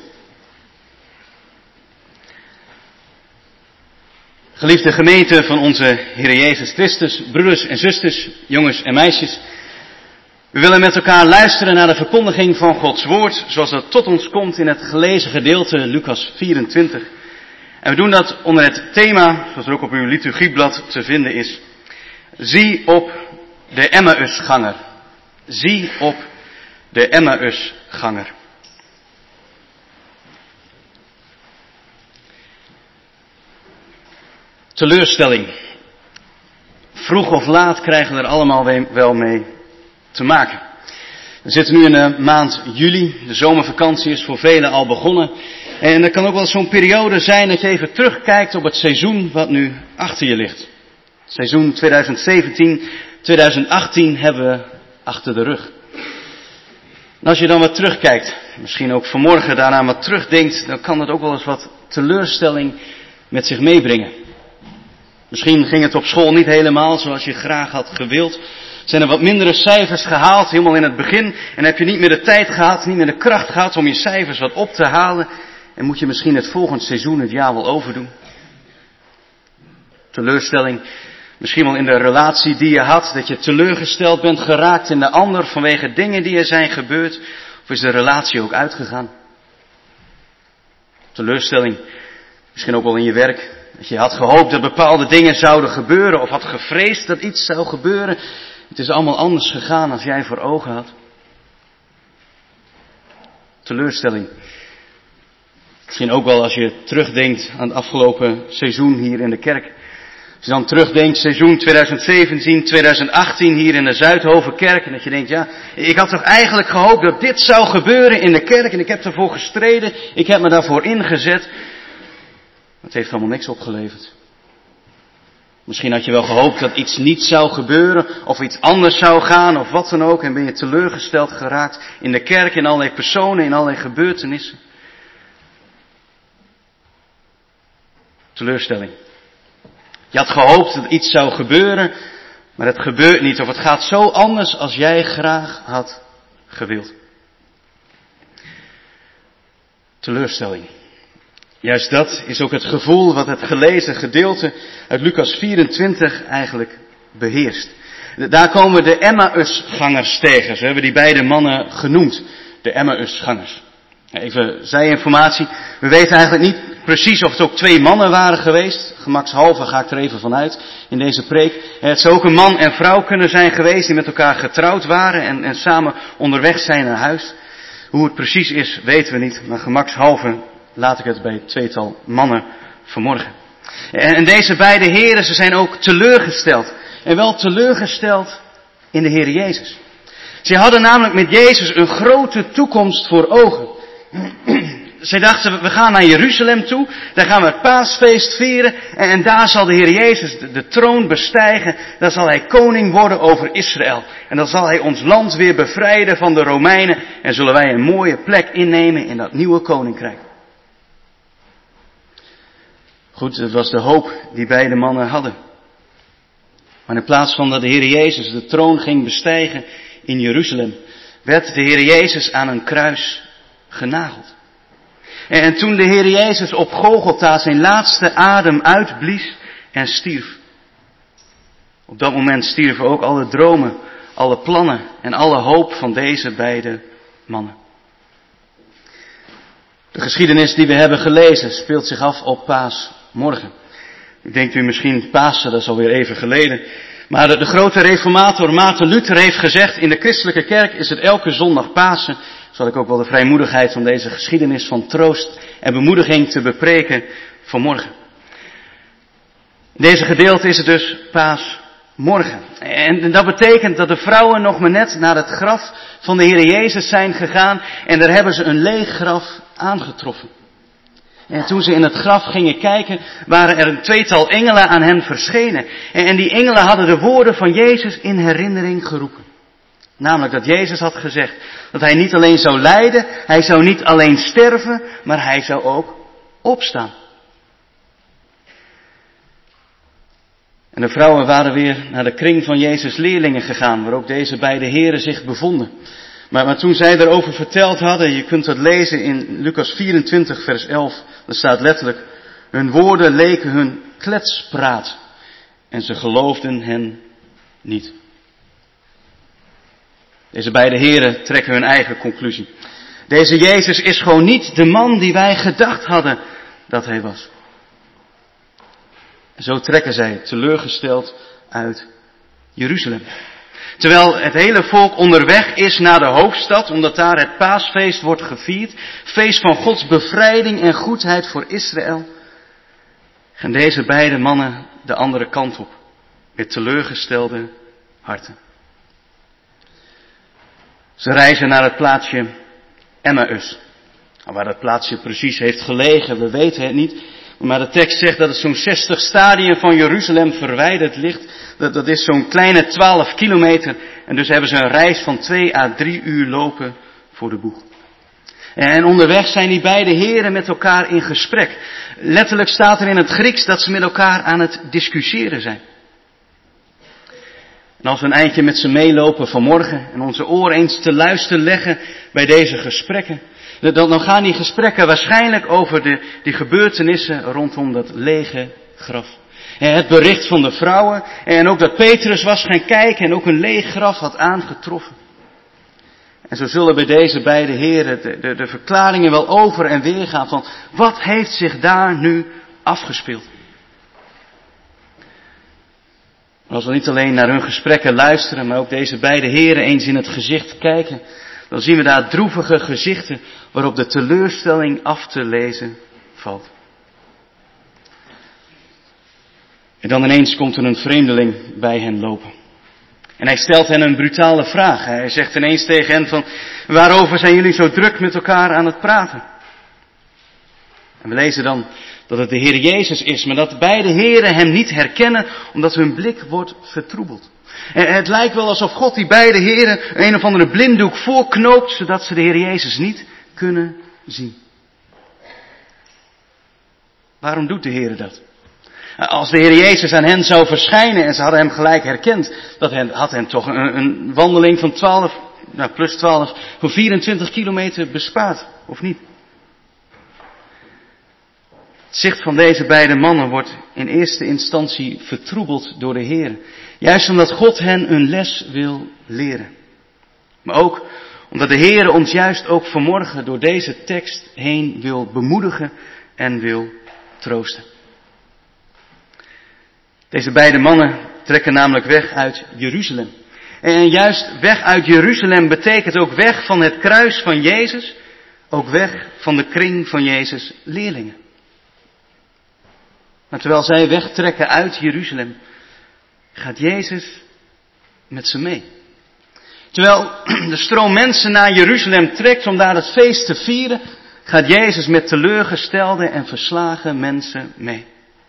Geliefde gemeente van onze Heer Jezus Christus, broeders en zusters, jongens en meisjes. We willen met elkaar luisteren naar de verkondiging van Gods woord, zoals dat tot ons komt in het gelezen gedeelte Lucas vierentwintig. En we doen dat onder het thema, zoals er ook op uw liturgieblad te vinden is. Zie op de Emmausganger. Zie op de Emmausganger. Teleurstelling. Vroeg of laat krijgen we er allemaal wel mee te maken. We zitten nu in de maand juli. De zomervakantie is voor velen al begonnen. En er kan ook wel zo'n periode zijn dat je even terugkijkt op het seizoen wat nu achter je ligt. Seizoen twintig zeventien twintig achttien hebben we achter de rug. En als je dan wat terugkijkt, misschien ook vanmorgen daarna wat terugdenkt, dan kan dat ook wel eens wat teleurstelling met zich meebrengen. Misschien ging het op school niet helemaal zoals je graag had gewild. Zijn er wat mindere cijfers gehaald, helemaal in het begin. En heb je niet meer de tijd gehad, niet meer de kracht gehad om je cijfers wat op te halen. En moet je misschien het volgende seizoen, het jaar wel overdoen. Teleurstelling. Misschien wel in de relatie die je had, dat je teleurgesteld bent geraakt in de ander vanwege dingen die er zijn gebeurd. Of is de relatie ook uitgegaan? Teleurstelling. Misschien ook wel in je werk. Dat je had gehoopt dat bepaalde dingen zouden gebeuren of had gevreesd dat iets zou gebeuren. Het is allemaal anders gegaan als jij voor ogen had. Teleurstelling. Misschien ook wel als je terugdenkt aan het afgelopen seizoen hier in de kerk. Als je dan terugdenkt seizoen twintig zeventien twintig achttien hier in de Zuidhovenkerk. En dat je denkt, ja, ik had toch eigenlijk gehoopt dat dit zou gebeuren in de kerk. En ik heb ervoor gestreden. Ik heb me daarvoor ingezet. Het heeft allemaal niks opgeleverd. Misschien had je wel gehoopt dat iets niet zou gebeuren, of iets anders zou gaan, of wat dan ook. En ben je teleurgesteld geraakt in de kerk, in allerlei personen, in allerlei gebeurtenissen. Teleurstelling. Je had gehoopt dat iets zou gebeuren, maar het gebeurt niet. Of het gaat zo anders als jij graag had gewild. Teleurstelling. Juist dat is ook het gevoel wat het gelezen gedeelte uit Lucas vierentwintig eigenlijk beheerst. Daar komen de Emmausgangers tegen. Zo hebben die beide mannen genoemd. De Emmausgangers. Even zijinformatie. We weten eigenlijk niet precies of het ook twee mannen waren geweest. Gemakshalve ga ik er even vanuit in deze preek. Het zou ook een man en vrouw kunnen zijn geweest die met elkaar getrouwd waren en, en samen onderweg zijn naar huis. Hoe het precies is weten we niet, maar gemakshalve laat ik het bij het tweetal mannen vanmorgen. En deze beide heren, ze zijn ook teleurgesteld. En wel teleurgesteld in de Heer Jezus. Ze hadden namelijk met Jezus een grote toekomst voor ogen. Zij dachten, we gaan naar Jeruzalem toe, daar gaan we het paasfeest vieren. En daar zal de Heer Jezus de, de troon bestijgen. Daar zal Hij koning worden over Israël. En dan zal Hij ons land weer bevrijden van de Romeinen. En zullen wij een mooie plek innemen in dat nieuwe koninkrijk. Goed, het was de hoop die beide mannen hadden. Maar in plaats van dat de Heer Jezus de troon ging bestijgen in Jeruzalem, werd de Heer Jezus aan een kruis genageld. En toen de Heer Jezus op Golgotha zijn laatste adem uitblies en stierf. Op dat moment stierven ook alle dromen, alle plannen en alle hoop van deze beide mannen. De geschiedenis die we hebben gelezen speelt zich af op Paasmorgen. Ik denk u misschien Pasen, dat is alweer even geleden. Maar de, de grote reformator Maarten Luther heeft gezegd, in de christelijke kerk is het elke zondag Pasen. Zal ik ook wel de vrijmoedigheid om deze geschiedenis van troost en bemoediging te bepreken vanmorgen. In deze gedeelte is het dus Paasmorgen. En dat betekent dat de vrouwen nog maar net naar het graf van de Heer Jezus zijn gegaan en daar hebben ze een leeg graf aangetroffen. En toen ze in het graf gingen kijken, waren er een tweetal engelen aan hen verschenen. En die engelen hadden de woorden van Jezus in herinnering geroepen. Namelijk dat Jezus had gezegd dat hij niet alleen zou lijden, hij zou niet alleen sterven, maar hij zou ook opstaan. En de vrouwen waren weer naar de kring van Jezus' leerlingen gegaan, waar ook deze beide heren zich bevonden. Maar, maar toen zij erover verteld hadden, je kunt dat lezen in Lucas vierentwintig vers elf, daar staat letterlijk, hun woorden leken hun kletspraat en ze geloofden hen niet. Deze beide heren trekken hun eigen conclusie. Deze Jezus is gewoon niet de man die wij gedacht hadden dat hij was. En zo trekken zij teleurgesteld uit Jeruzalem. Terwijl het hele volk onderweg is naar de hoofdstad, omdat daar het paasfeest wordt gevierd, feest van Gods bevrijding en goedheid voor Israël, gaan deze beide mannen de andere kant op, met teleurgestelde harten. Ze reizen naar het plaatsje Emmaus. Waar dat plaatsje precies heeft gelegen, we weten het niet. Maar de tekst zegt dat het zo'n zestig stadien van Jeruzalem verwijderd ligt. Dat, dat is zo'n kleine twaalf kilometer. En dus hebben ze een reis van twee à drie uur lopen voor de boeg. En onderweg zijn die beide heren met elkaar in gesprek. Letterlijk staat er in het Grieks dat ze met elkaar aan het discussiëren zijn. En als we een eindje met ze meelopen vanmorgen en onze oren eens te luisteren leggen bij deze gesprekken, dan, dan gaan die gesprekken waarschijnlijk over de, die gebeurtenissen rondom dat lege graf. En het bericht van de vrouwen en ook dat Petrus was gaan kijken en ook een leeg graf had aangetroffen. En zo zullen bij deze beide heren de, de, de verklaringen wel over en weer gaan van wat heeft zich daar nu afgespeeld. Als we niet alleen naar hun gesprekken luisteren, maar ook deze beide heren eens in het gezicht kijken, dan zien we daar droevige gezichten waarop de teleurstelling af te lezen valt. En dan ineens komt er een vreemdeling bij hen lopen. En hij stelt hen een brutale vraag. Hij zegt ineens tegen hen van, waarover zijn jullie zo druk met elkaar aan het praten? En we lezen dan dat het de Heer Jezus is, maar dat beide heren hem niet herkennen, omdat hun blik wordt vertroebeld. En het lijkt wel alsof God die beide heren een of andere blinddoek voorknoopt, zodat ze de Heer Jezus niet kunnen zien. Waarom doet de Heer dat? Als de Heer Jezus aan hen zou verschijnen en ze hadden hem gelijk herkend, dat had hen toch een, een wandeling van twaalf, nou plus twaalf, van vierentwintig kilometer bespaard, of niet? Het zicht van deze beide mannen wordt in eerste instantie vertroebeld door de Heer. Juist omdat God hen een les wil leren. Maar ook omdat de Heer ons juist ook vanmorgen door deze tekst heen wil bemoedigen en wil troosten. Deze beide mannen trekken namelijk weg uit Jeruzalem. En juist weg uit Jeruzalem betekent ook weg van het kruis van Jezus, ook weg van de kring van Jezus' leerlingen. Maar terwijl zij wegtrekken uit Jeruzalem, gaat Jezus met ze mee. Terwijl de stroom mensen naar Jeruzalem trekt om daar het feest te vieren, gaat Jezus met teleurgestelde en verslagen mensen mee.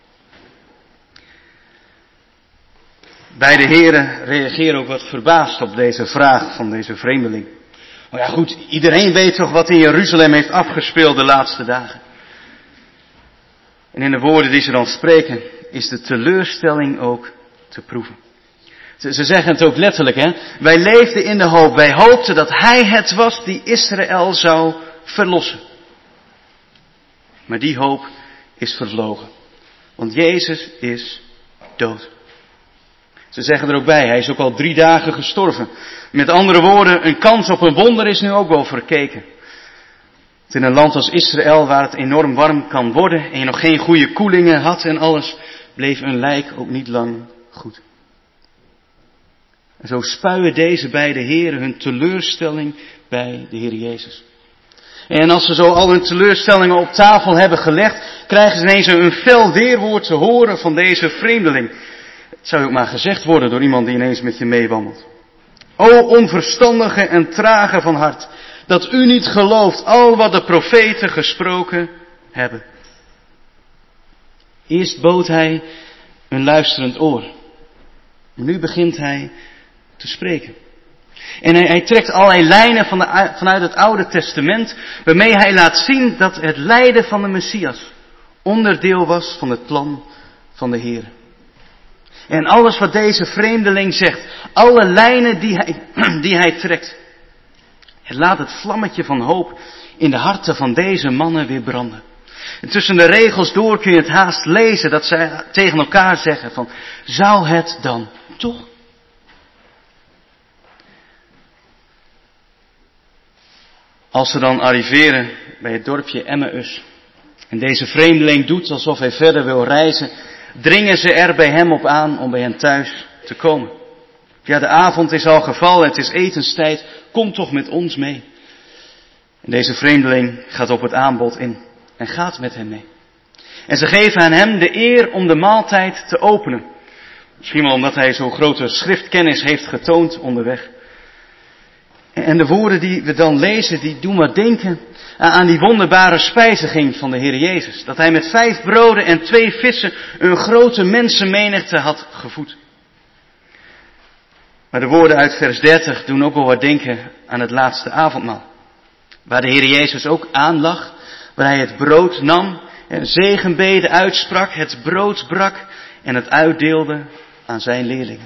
Beide heren reageren ook wat verbaasd op deze vraag van deze vreemdeling. Maar ja goed, iedereen weet toch wat in Jeruzalem heeft afgespeeld de laatste dagen. En in de woorden die ze dan spreken, is de teleurstelling ook te proeven. Ze, ze zeggen het ook letterlijk, hè. Wij leefden in de hoop, wij hoopten dat hij het was die Israël zou verlossen. Maar die hoop is vervlogen. Want Jezus is dood. Ze zeggen er ook bij, hij is ook al drie dagen gestorven. Met andere woorden, een kans op een wonder is nu ook wel verkeken. In een land als Israël, waar het enorm warm kan worden en je nog geen goede koelingen had en alles, bleef een lijk ook niet lang goed. En zo spuien deze beide heren hun teleurstelling bij de Heer Jezus. En als ze zo al hun teleurstellingen op tafel hebben gelegd, krijgen ze ineens een fel weerwoord te horen van deze vreemdeling. Het zou ook maar gezegd worden door iemand die ineens met je meewandelt. O onverstandige en trage van hart, dat u niet gelooft al wat de profeten gesproken hebben. Eerst bood hij een luisterend oor. Maar nu begint hij te spreken. En hij, hij trekt allerlei lijnen van de, vanuit het Oude Testament, waarmee hij laat zien dat het lijden van de Messias onderdeel was van het plan van de Heer. En alles wat deze vreemdeling zegt, alle lijnen die hij, die hij trekt, het laat het vlammetje van hoop in de harten van deze mannen weer branden. En tussen de regels door kun je het haast lezen dat zij tegen elkaar zeggen van, zou het dan toch? Als ze dan arriveren bij het dorpje Emmaus en deze vreemdeling doet alsof hij verder wil reizen, dringen ze er bij hem op aan om bij hen thuis te komen. Ja, de avond is al gevallen, het is etenstijd, kom toch met ons mee. En deze vreemdeling gaat op het aanbod in en gaat met hem mee. En ze geven aan hem de eer om de maaltijd te openen. Misschien wel omdat hij zo'n grote schriftkennis heeft getoond onderweg. En de woorden die we dan lezen, die doen maar denken aan die wonderbare spijziging van de Heer Jezus. Dat hij met vijf broden en twee vissen een grote mensenmenigte had gevoed. Maar de woorden uit vers dertig doen ook wel wat denken aan het laatste avondmaal. Waar de Heer Jezus ook aan lag, waar hij het brood nam, en zegenbeden uitsprak, het brood brak en het uitdeelde aan zijn leerlingen.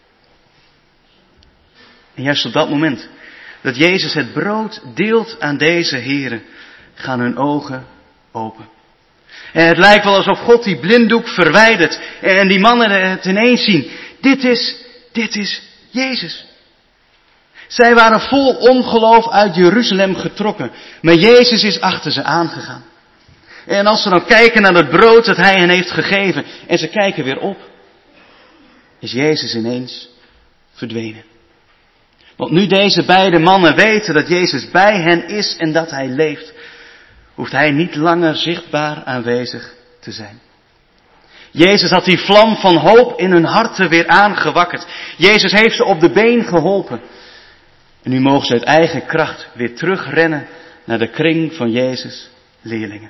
En juist op dat moment dat Jezus het brood deelt aan deze heren, gaan hun ogen open. En het lijkt wel alsof God die blinddoek verwijdert en die mannen het ineens zien. Dit is, dit is Jezus. Zij waren vol ongeloof uit Jeruzalem getrokken, maar Jezus is achter ze aangegaan. En als ze dan kijken naar het brood dat hij hen heeft gegeven en ze kijken weer op, is Jezus ineens verdwenen. Want nu deze beide mannen weten dat Jezus bij hen is en dat hij leeft, hoeft hij niet langer zichtbaar aanwezig te zijn. Jezus had die vlam van hoop in hun harten weer aangewakkerd. Jezus heeft ze op de been geholpen. En nu mogen ze uit eigen kracht weer terugrennen naar de kring van Jezus' leerlingen.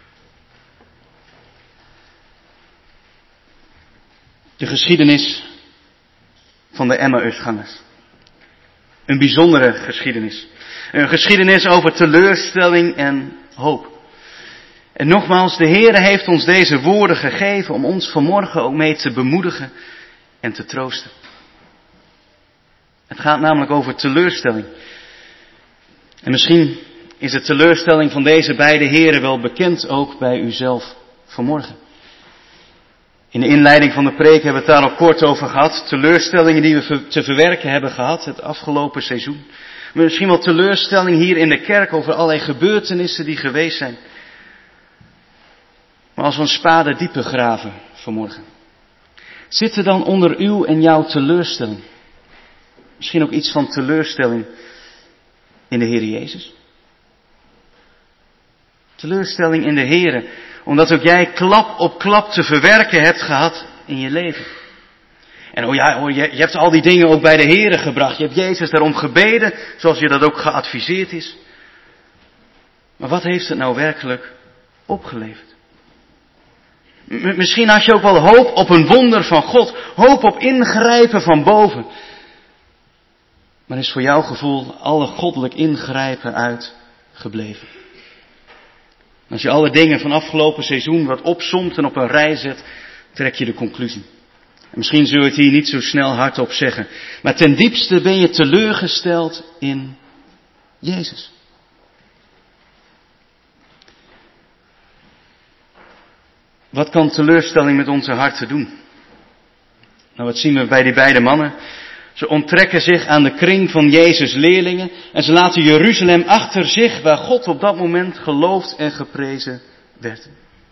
De geschiedenis van de Emmausgangers. Een bijzondere geschiedenis. Een geschiedenis over teleurstelling en hoop. En nogmaals, de Heere heeft ons deze woorden gegeven om ons vanmorgen ook mee te bemoedigen en te troosten. Het gaat namelijk over teleurstelling. En misschien is de teleurstelling van deze beide heren wel bekend ook bij uzelf vanmorgen. In de inleiding van de preek hebben we het daar al kort over gehad. Teleurstellingen die we te verwerken hebben gehad het afgelopen seizoen. Misschien wel teleurstelling hier in de kerk over allerlei gebeurtenissen die geweest zijn. Maar als we een spade dieper graven vanmorgen, zit er dan onder uw en jouw teleurstelling misschien ook iets van teleurstelling in de Heer Jezus? Teleurstelling in de Heer, omdat ook jij klap op klap te verwerken hebt gehad in je leven. En oh ja, oh, je, je hebt al die dingen ook bij de Heer gebracht. Je hebt Jezus daarom gebeden, zoals je dat ook geadviseerd is. Maar wat heeft het nou werkelijk opgeleverd? M- misschien had je ook wel hoop op een wonder van God. Hoop op ingrijpen van boven. Maar is voor jouw gevoel alle goddelijk ingrijpen uitgebleven? Als je alle dingen van afgelopen seizoen wat opsomt en op een rij zet, trek je de conclusie. En misschien zul je het hier niet zo snel hardop zeggen. Maar ten diepste ben je teleurgesteld in Jezus. Wat kan teleurstelling met onze harten doen? Nou, wat zien we bij die beide mannen? Ze onttrekken zich aan de kring van Jezus' leerlingen en ze laten Jeruzalem achter zich waar God op dat moment geloofd en geprezen werd.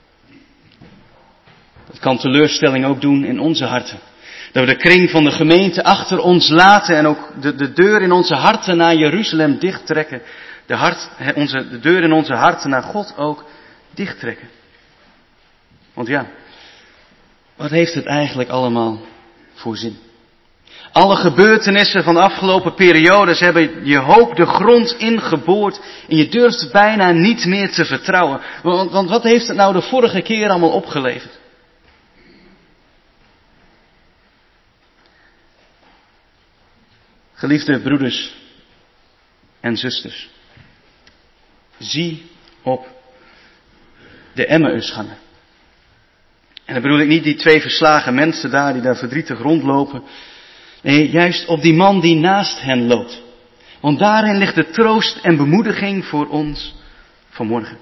Dat kan teleurstelling ook doen in onze harten. Dat we de kring van de gemeente achter ons laten en ook de, de deur in onze harten naar Jeruzalem dichttrekken. De, hart, onze, de deur in onze harten naar God ook dichttrekken. Want ja, wat heeft het eigenlijk allemaal voor zin? Alle gebeurtenissen van de afgelopen periodes hebben je hoop de grond ingeboord en je durft bijna niet meer te vertrouwen. Want, want wat heeft het nou de vorige keer allemaal opgeleverd? Geliefde broeders en zusters, zie op de Emmausganger. En dan bedoel ik niet die twee verslagen mensen daar die daar verdrietig rondlopen. Nee, juist op die man die naast hen loopt. Want daarin ligt de troost en bemoediging voor ons vanmorgen.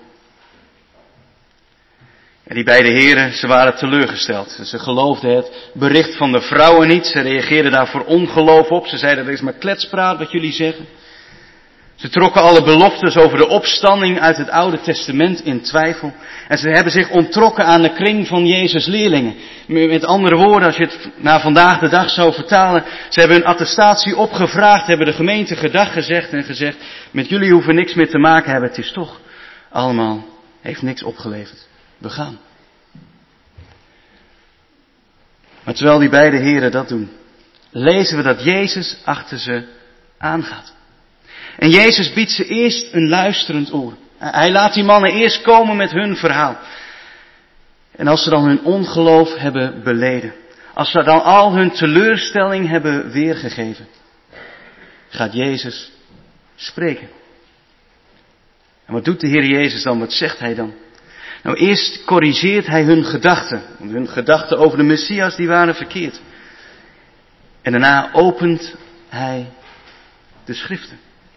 En die beide heren, ze waren teleurgesteld. Ze geloofden het bericht van de vrouwen niet. Ze reageerden daar voor ongeloof op. Ze zeiden, er is maar kletspraat wat jullie zeggen. Ze trokken alle beloftes over de opstanding uit het Oude Testament in twijfel. En ze hebben zich onttrokken aan de kring van Jezus' leerlingen. Met andere woorden, als je het naar vandaag de dag zou vertalen. Ze hebben hun attestatie opgevraagd, hebben de gemeente gedag gezegd en gezegd, met jullie hoeven niks meer te maken hebben. Het is toch allemaal, heeft niks opgeleverd. We gaan. Maar terwijl die beide heren dat doen, lezen we dat Jezus achter ze aangaat. En Jezus biedt ze eerst een luisterend oor. Hij laat die mannen eerst komen met hun verhaal. En als ze dan hun ongeloof hebben beleden, als ze dan al hun teleurstelling hebben weergegeven, gaat Jezus spreken. En wat doet de Heer Jezus dan? Wat zegt Hij dan? Nou, eerst corrigeert Hij hun gedachten. Want hun gedachten over de Messias, die waren verkeerd. En daarna opent Hij de Schriften.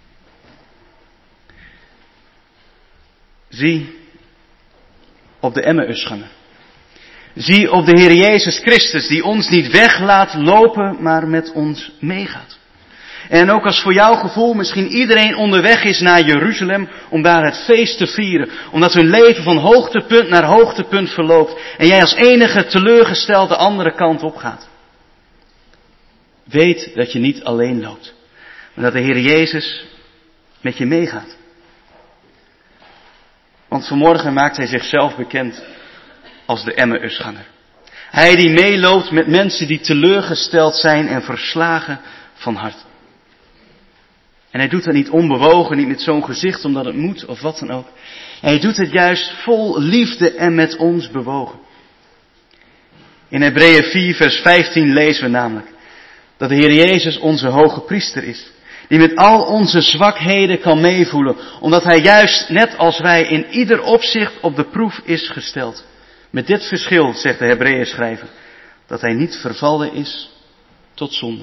Zie op de Emmausganger. Zie op de Heer Jezus Christus, die ons niet weg laat lopen, maar met ons meegaat. En ook als voor jouw gevoel misschien iedereen onderweg is naar Jeruzalem om daar het feest te vieren. Omdat hun leven van hoogtepunt naar hoogtepunt verloopt. En jij als enige teleurgesteld de andere kant op gaat. Weet dat je niet alleen loopt. Maar dat de Heer Jezus met je meegaat. Want vanmorgen maakt Hij zichzelf bekend als de Emmausganger. Hij die meeloopt met mensen die teleurgesteld zijn en verslagen van hart. En Hij doet dat niet onbewogen, niet met zo'n gezicht omdat het moet of wat dan ook. Hij doet het juist vol liefde en met ons bewogen. In Hebreeën vier vers vijftien lezen we namelijk dat de Heer Jezus onze hoge priester is. Die met al onze zwakheden kan meevoelen. Omdat Hij juist net als wij in ieder opzicht op de proef is gesteld. Met dit verschil, zegt de Hebreeën schrijver, dat Hij niet vervallen is tot zonde.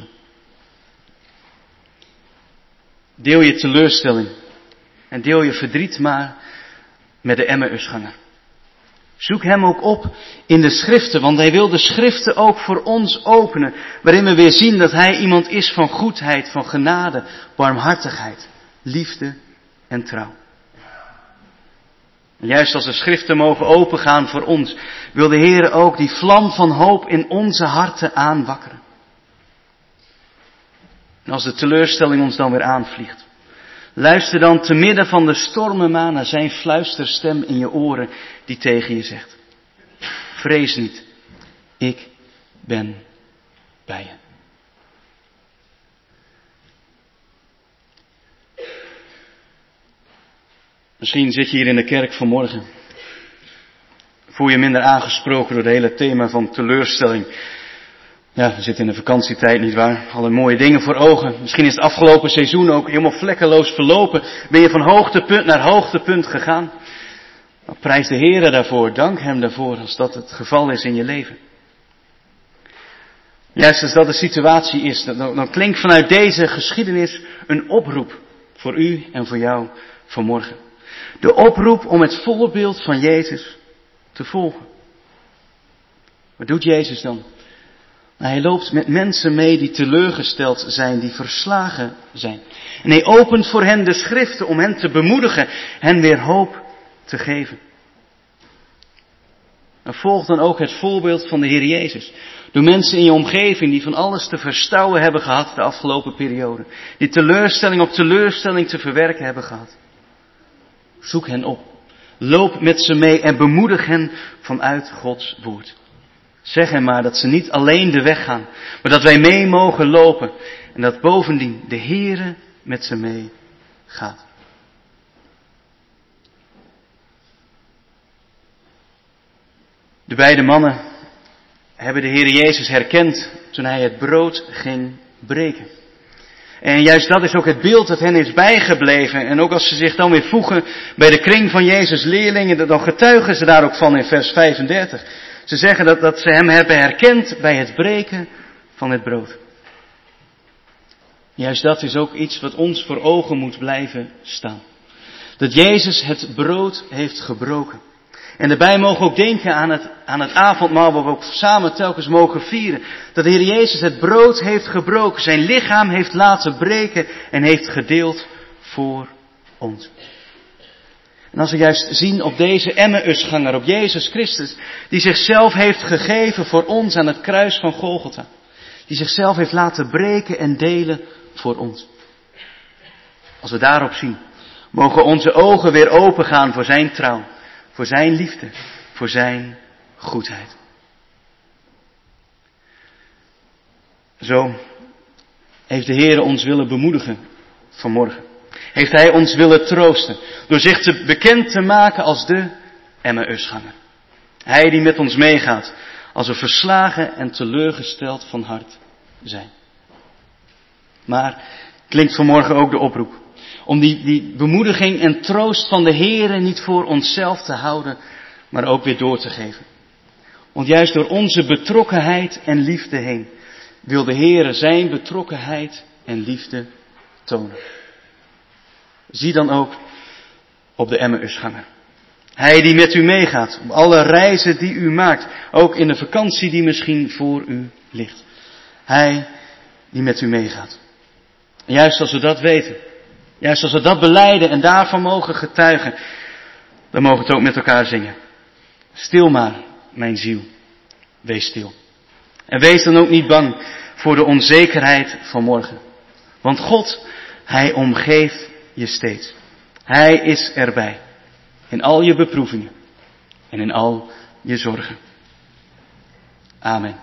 Deel je teleurstelling en deel je verdriet maar met de Emmausganger. Zoek Hem ook op in de Schriften, want Hij wil de Schriften ook voor ons openen. Waarin we weer zien dat Hij iemand is van goedheid, van genade, barmhartigheid, liefde en trouw. En juist als de Schriften mogen opengaan voor ons, wil de Heer ook die vlam van hoop in onze harten aanwakkeren. En als de teleurstelling ons dan weer aanvliegt, luister dan te midden van de stormen maar naar zijn fluisterstem in je oren die tegen je zegt: vrees niet, ik ben bij je. Misschien zit je hier in de kerk vanmorgen. Voel je minder aangesproken door het hele thema van teleurstelling. Ja, we zitten in de vakantietijd, nietwaar? Alle mooie dingen voor ogen. Misschien is het afgelopen seizoen ook helemaal vlekkeloos verlopen. Ben je van hoogtepunt naar hoogtepunt gegaan? Nou, prijs de Heere daarvoor, dank Hem daarvoor als dat het geval is in je leven. Juist als dat de situatie is, dan, dan klinkt vanuit deze geschiedenis een oproep voor u en voor jou vanmorgen. De oproep om het voorbeeld van Jezus te volgen. Wat doet Jezus dan? Hij loopt met mensen mee die teleurgesteld zijn, die verslagen zijn. En hij opent voor hen de Schriften om hen te bemoedigen, hen weer hoop te geven. En volg dan ook het voorbeeld van de Heer Jezus. Door mensen in je omgeving die van alles te verstouwen hebben gehad de afgelopen periode. Die teleurstelling op teleurstelling te verwerken hebben gehad. Zoek hen op. Loop met ze mee en bemoedig hen vanuit Gods woord. Zeg hen maar dat ze niet alleen de weg gaan, maar dat wij mee mogen lopen. En dat bovendien de Heere met ze mee gaat. De beide mannen hebben de Heere Jezus herkend toen Hij het brood ging breken. En juist dat is ook het beeld dat hen is bijgebleven. En ook als ze zich dan weer voegen bij de kring van Jezus' leerlingen, dan getuigen ze daar ook van in vers vijfendertig. Ze zeggen dat, dat ze hem hebben herkend bij het breken van het brood. Juist dat is ook iets wat ons voor ogen moet blijven staan. Dat Jezus het brood heeft gebroken. En daarbij mogen we ook denken aan het, aan het avondmaal waar we ook samen telkens mogen vieren. Dat de Heer Jezus het brood heeft gebroken, zijn lichaam heeft laten breken en heeft gedeeld voor ons. En als we juist zien op deze Emmausganger, op Jezus Christus, die zichzelf heeft gegeven voor ons aan het kruis van Golgotha. Die zichzelf heeft laten breken en delen voor ons. Als we daarop zien, mogen onze ogen weer opengaan voor zijn trouw, voor zijn liefde, voor zijn goedheid. Zo heeft de Heer ons willen bemoedigen vanmorgen. Heeft Hij ons willen troosten door zich te bekend te maken als de Emmausganger. Hij die met ons meegaat als we verslagen en teleurgesteld van hart zijn. Maar klinkt vanmorgen ook de oproep om die, die bemoediging en troost van de Heere niet voor onszelf te houden, maar ook weer door te geven. Want juist door onze betrokkenheid en liefde heen wil de Heere zijn betrokkenheid en liefde tonen. Zie dan ook op de Emmausganger. Hij die met u meegaat op alle reizen die u maakt, ook in de vakantie die misschien voor u ligt. Hij die met u meegaat. En juist als we dat weten, juist als we dat belijden en daarvan mogen getuigen, dan mogen we het ook met elkaar zingen. Stil maar, mijn ziel, wees stil. En wees dan ook niet bang voor de onzekerheid van morgen. Want God, Hij omgeeft je steeds. Hij is erbij. In al je beproevingen en in al je zorgen. Amen.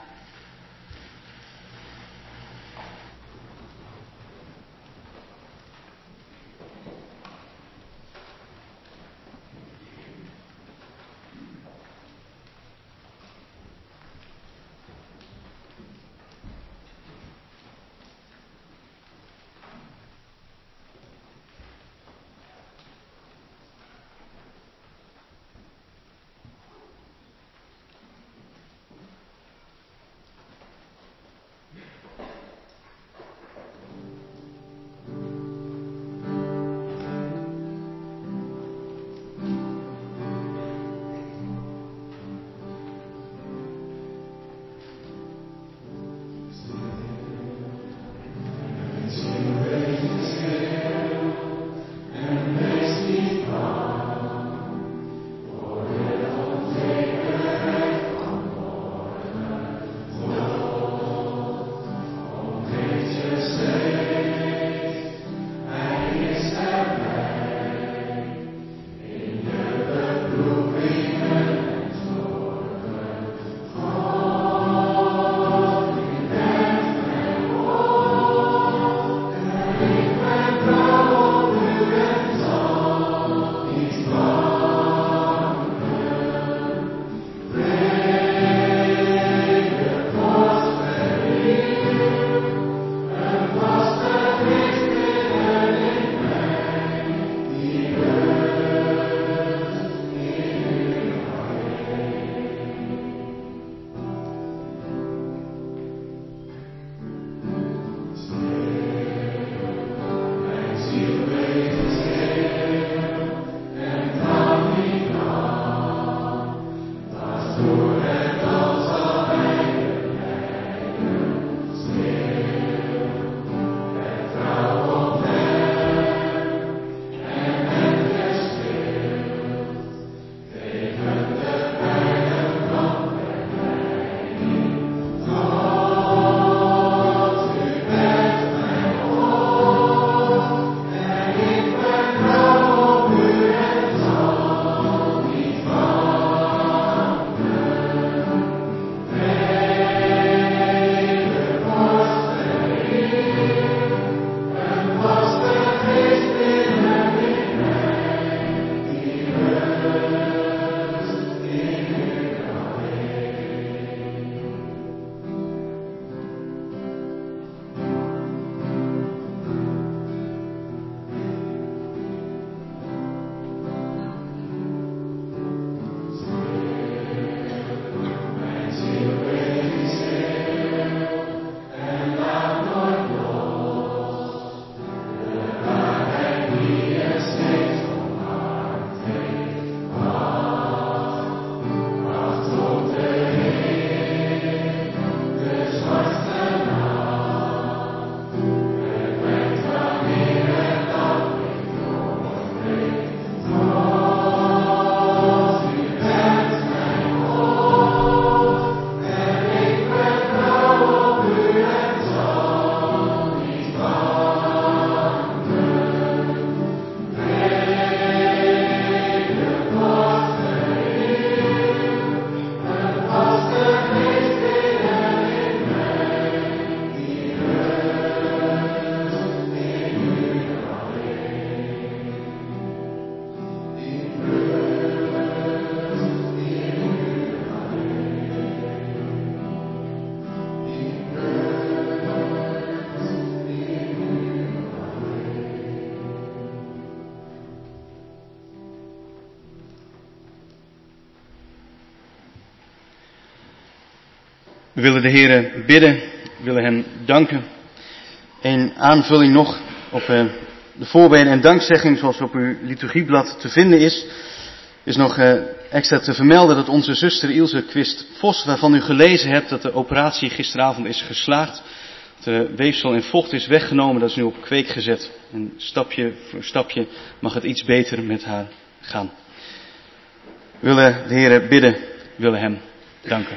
We willen de Heere bidden, we willen hem danken. Een aanvulling nog op uh, de voorbeden en dankzegging zoals op uw liturgieblad te vinden is. Is nog uh, extra te vermelden dat onze zuster Ilse Quist-Vos, waarvan u gelezen hebt dat de operatie gisteravond is geslaagd. De weefsel en vocht is weggenomen, dat is nu op kweek gezet. En stapje voor stapje mag het iets beter met haar gaan. We willen de Heere bidden, we willen hem danken.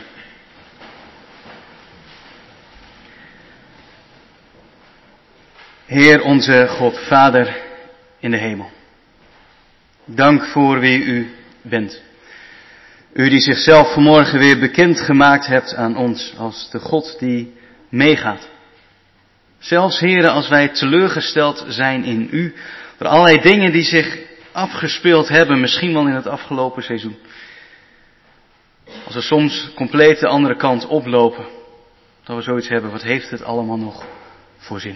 Heer onze God, Vader in de hemel. Dank voor wie u bent. U die zichzelf vanmorgen weer bekend gemaakt hebt aan ons als de God die meegaat. Zelfs, Heere, als wij teleurgesteld zijn in u, door allerlei dingen die zich afgespeeld hebben, misschien wel in het afgelopen seizoen. Als we soms compleet de andere kant oplopen, dat we zoiets hebben, wat heeft het allemaal nog voor zin?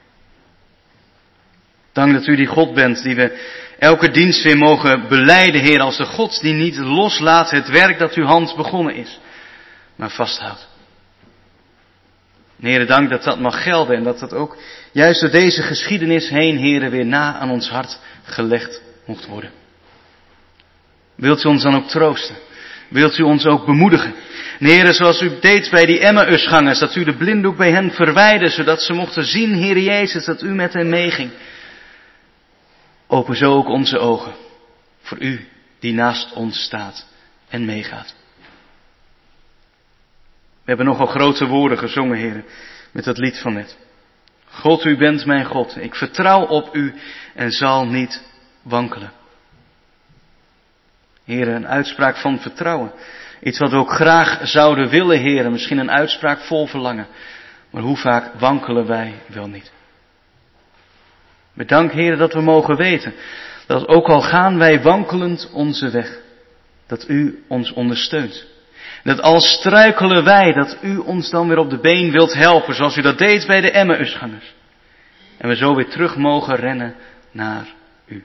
Dank dat u die God bent die we elke dienst weer mogen belijden, Heer, als de God die niet loslaat het werk dat uw hand begonnen is, maar vasthoudt. Heere, dank dat dat mag gelden en dat dat ook juist door deze geschiedenis heen, Heere, weer na aan ons hart gelegd mocht worden. Wilt u ons dan ook troosten? Wilt u ons ook bemoedigen? En Heere, zoals u deed bij die Emmausgangers, dat u de blinddoek bij hen verwijderde, zodat ze mochten zien, Heere Jezus, dat u met hen meeging. Open zo ook onze ogen voor u die naast ons staat en meegaat. We hebben nogal grote woorden gezongen, Heer, met dat lied van net. God, u bent mijn God. Ik vertrouw op u en zal niet wankelen. Heer, een uitspraak van vertrouwen. Iets wat we ook graag zouden willen, Heer. Misschien een uitspraak vol verlangen. Maar hoe vaak wankelen wij wel niet. Bedank, Heer, dat we mogen weten dat ook al gaan wij wankelend onze weg, dat u ons ondersteunt. Dat al struikelen wij, dat u ons dan weer op de been wilt helpen, zoals u dat deed bij de Emmausgangers. En we zo weer terug mogen rennen naar u.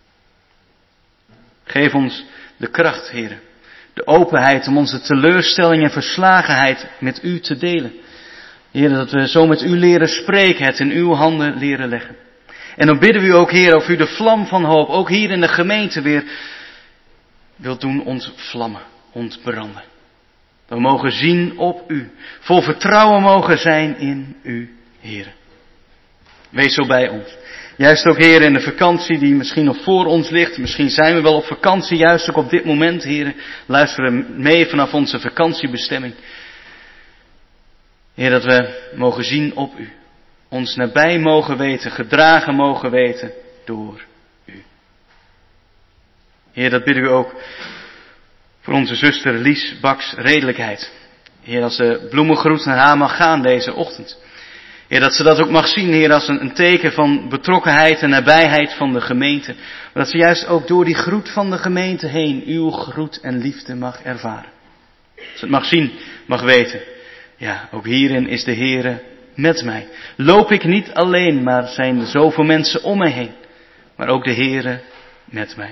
Geef ons de kracht, Heer, de openheid om onze teleurstelling en verslagenheid met u te delen. Heer, dat we zo met u leren spreken, het in uw handen leren leggen. En dan bidden we u ook, Heer, of u de vlam van hoop, ook hier in de gemeente weer, wilt doen ontvlammen, ontbranden. We mogen zien op u, vol vertrouwen mogen zijn in u, Heer. Wees zo bij ons. Juist ook, Heer, in de vakantie die misschien nog voor ons ligt. Misschien zijn we wel op vakantie, juist ook op dit moment, Heer. Luisteren mee vanaf onze vakantiebestemming. Heer, dat we mogen zien op u. Ons nabij mogen weten, gedragen mogen weten door u. Heer, dat bidden we ook voor onze zuster Lies Baks redelijkheid. Heer, als de bloemengroet naar haar mag gaan deze ochtend. Heer, dat ze dat ook mag zien, Heer, als een, een teken van betrokkenheid en nabijheid van de gemeente. Maar dat ze juist ook door die groet van de gemeente heen uw groet en liefde mag ervaren. Dat ze het mag zien, mag weten. Ja, ook hierin is de Heere met mij. Loop ik niet alleen, maar zijn er zoveel mensen om mij heen. Maar ook de Heere met mij.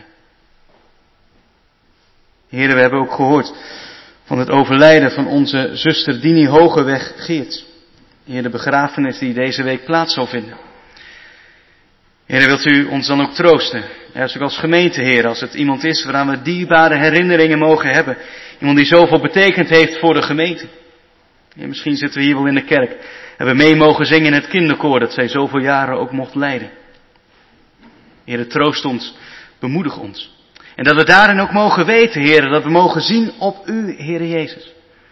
Heere, we hebben ook gehoord van het overlijden van onze zuster Dini Hogeweg Geerts. Heer, de begrafenis die deze week plaats zal vinden. Heer, wilt u ons dan ook troosten? Juist ook als gemeente, Heer, als het iemand is waaraan we dierbare herinneringen mogen hebben. Iemand die zoveel betekend heeft voor de gemeente. Heer, misschien zitten we hier wel in de kerk. Hebben mee mogen zingen in het kinderkoor dat zij zoveel jaren ook mocht leiden. Heer, troost ons, bemoedig ons. En dat we daarin ook mogen weten, Heer, dat we mogen zien op u, Heer Jezus.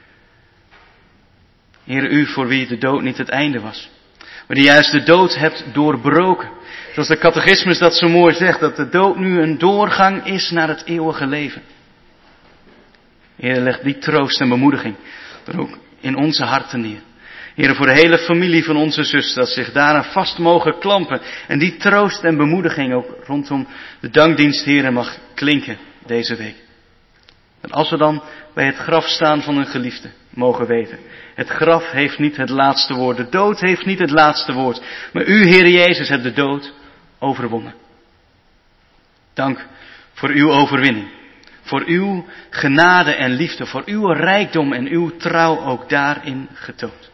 Heer, u voor wie de dood niet het einde was. Maar die juist de dood hebt doorbroken. Zoals de catechismus dat zo mooi zegt, dat de dood nu een doorgang is naar het eeuwige leven. Heer, leg die troost en bemoediging er ook in onze harten neer. Heer, voor de hele familie van onze zus, dat zich daaraan vast mogen klampen. En die troost en bemoediging ook rondom de dankdienst, Heer, mag klinken deze week. En als we dan bij het graf staan van een geliefde, mogen weten. Het graf heeft niet het laatste woord. De dood heeft niet het laatste woord. Maar u, Heer Jezus, hebt de dood overwonnen. Dank voor uw overwinning. Voor uw genade en liefde, voor uw rijkdom en uw trouw ook daarin getoond.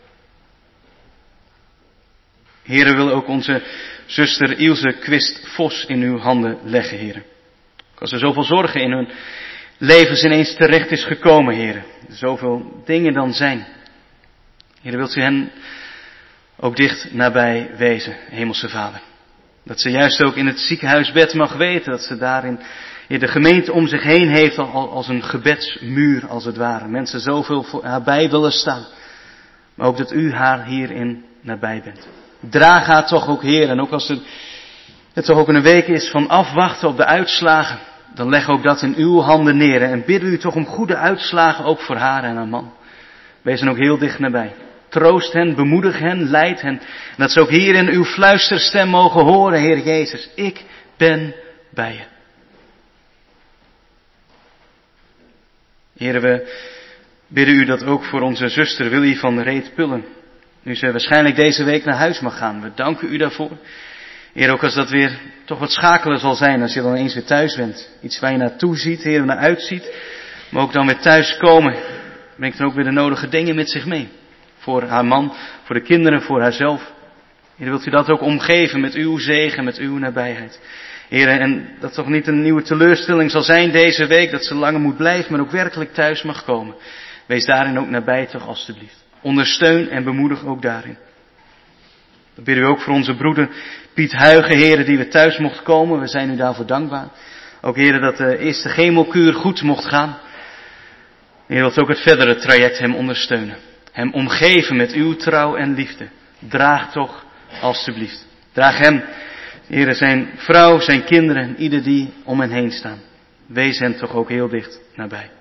Heere, wil ook onze zuster Ilse Quist Vos in uw handen leggen, Heere. Als er zoveel zorgen in hun levens ineens terecht is gekomen, Heere. Zoveel dingen dan zijn. Heere, wilt u hen ook dicht nabij wezen, Hemelse Vader. Dat ze juist ook in het ziekenhuisbed mag weten dat ze daarin de gemeente om zich heen heeft als een gebedsmuur als het ware. Mensen zoveel voor haar bij willen staan. Maar ook dat u haar hierin nabij bent. Draag haar toch ook, Heer. En ook als het, het toch ook een week is van afwachten op de uitslagen. Dan leg ook dat in uw handen neer. En bidden u toch om goede uitslagen ook voor haar en haar man. Wees dan ook heel dicht nabij. Troost hen, bemoedig hen, leid hen. En dat ze ook hierin uw fluisterstem mogen horen, Heer Jezus. Ik ben bij je. Heer, we bidden u dat ook voor onze zuster Willy van Reet Pullen. Nu ze waarschijnlijk deze week naar huis mag gaan. We danken u daarvoor. Heer, ook als dat weer toch wat schakelen zal zijn als je dan eens weer thuis bent. Iets waar je naartoe ziet, Heer, naar uitziet. Maar ook dan weer thuis komen. Brengt dan ook weer de nodige dingen met zich mee. Voor haar man, voor de kinderen, voor haarzelf. Heer, wilt u dat ook omgeven met uw zegen, met uw nabijheid. Heer, en dat toch niet een nieuwe teleurstelling zal zijn deze week, dat ze langer moet blijven, maar ook werkelijk thuis mag komen. Wees daarin ook nabij toch alstublieft. Ondersteun en bemoedig ook daarin. Dat bidden we ook voor onze broeder Piet Huigen, Heer, die weer thuis mocht komen. We zijn u daarvoor dankbaar. Ook, Heer, dat de eerste chemokuur goed mocht gaan. Heer, wilt ook het verdere traject hem ondersteunen. Hem omgeven met uw trouw en liefde. Draag toch alstublieft. Draag hem, Heer, zijn vrouw, zijn kinderen en ieder die om hen heen staan. Wees hen toch ook heel dicht nabij.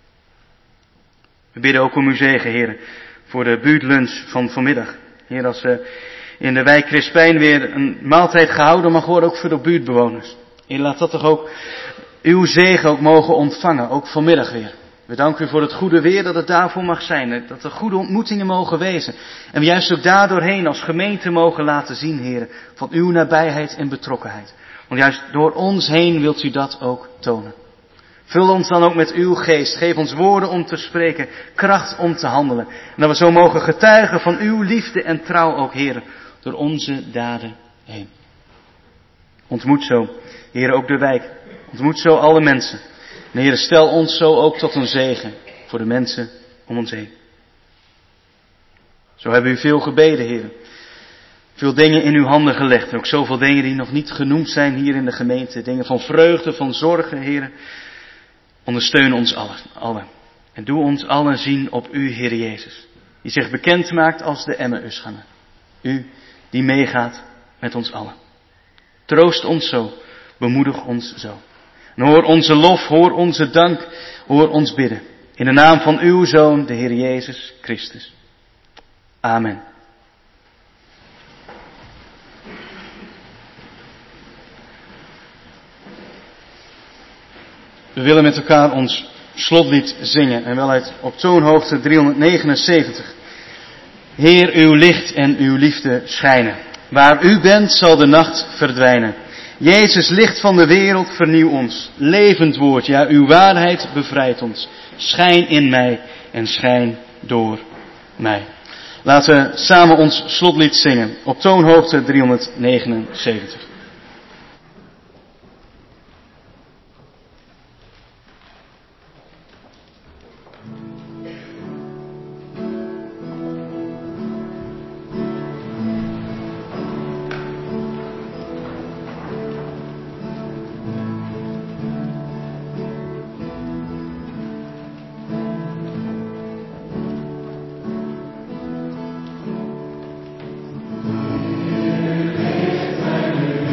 We bidden ook om uw zegen, Heer, voor de buurtlunch van vanmiddag. Heer, als er in de wijk Crispijn weer een maaltijd gehouden mag worden, ook voor de buurtbewoners. Heer, laat dat toch ook uw zegen ook mogen ontvangen, ook vanmiddag weer. We danken u voor het goede weer dat het daarvoor mag zijn. Dat er goede ontmoetingen mogen wezen. En we juist ook daardoorheen als gemeente mogen laten zien, Heer, van uw nabijheid en betrokkenheid. Want juist door ons heen wilt u dat ook tonen. Vul ons dan ook met uw geest. Geef ons woorden om te spreken, kracht om te handelen. En dat we zo mogen getuigen van uw liefde en trouw ook, Heer, door onze daden heen. Ontmoet zo, Heer, ook de wijk. Ontmoet zo alle mensen. En Heer, stel ons zo ook tot een zegen voor de mensen om ons heen. Zo hebben u veel gebeden, Heer. Veel dingen in uw handen gelegd. En ook zoveel dingen die nog niet genoemd zijn hier in de gemeente. Dingen van vreugde, van zorgen, Heer. Ondersteun ons allen, allen. En doe ons allen zien op u, Heer Jezus. Die zich bekend maakt als de Emmausganger. U die meegaat met ons allen. Troost ons zo. Bemoedig ons zo. En hoor onze lof, hoor onze dank, hoor ons bidden. In de naam van uw Zoon, de Heer Jezus Christus. Amen. We willen met elkaar ons slotlied zingen. En wel uit op toonhoogte driehonderdnegenenzeventig. Heer, uw licht en uw liefde schijnen. Waar u bent zal de nacht verdwijnen. Jezus, licht van de wereld, vernieuw ons. Levend woord, ja, uw waarheid bevrijdt ons. Schijn in mij en schijn door mij. Laten we samen ons slotlied zingen. Op toonhoogte driehonderdnegenenzeventig. Amen.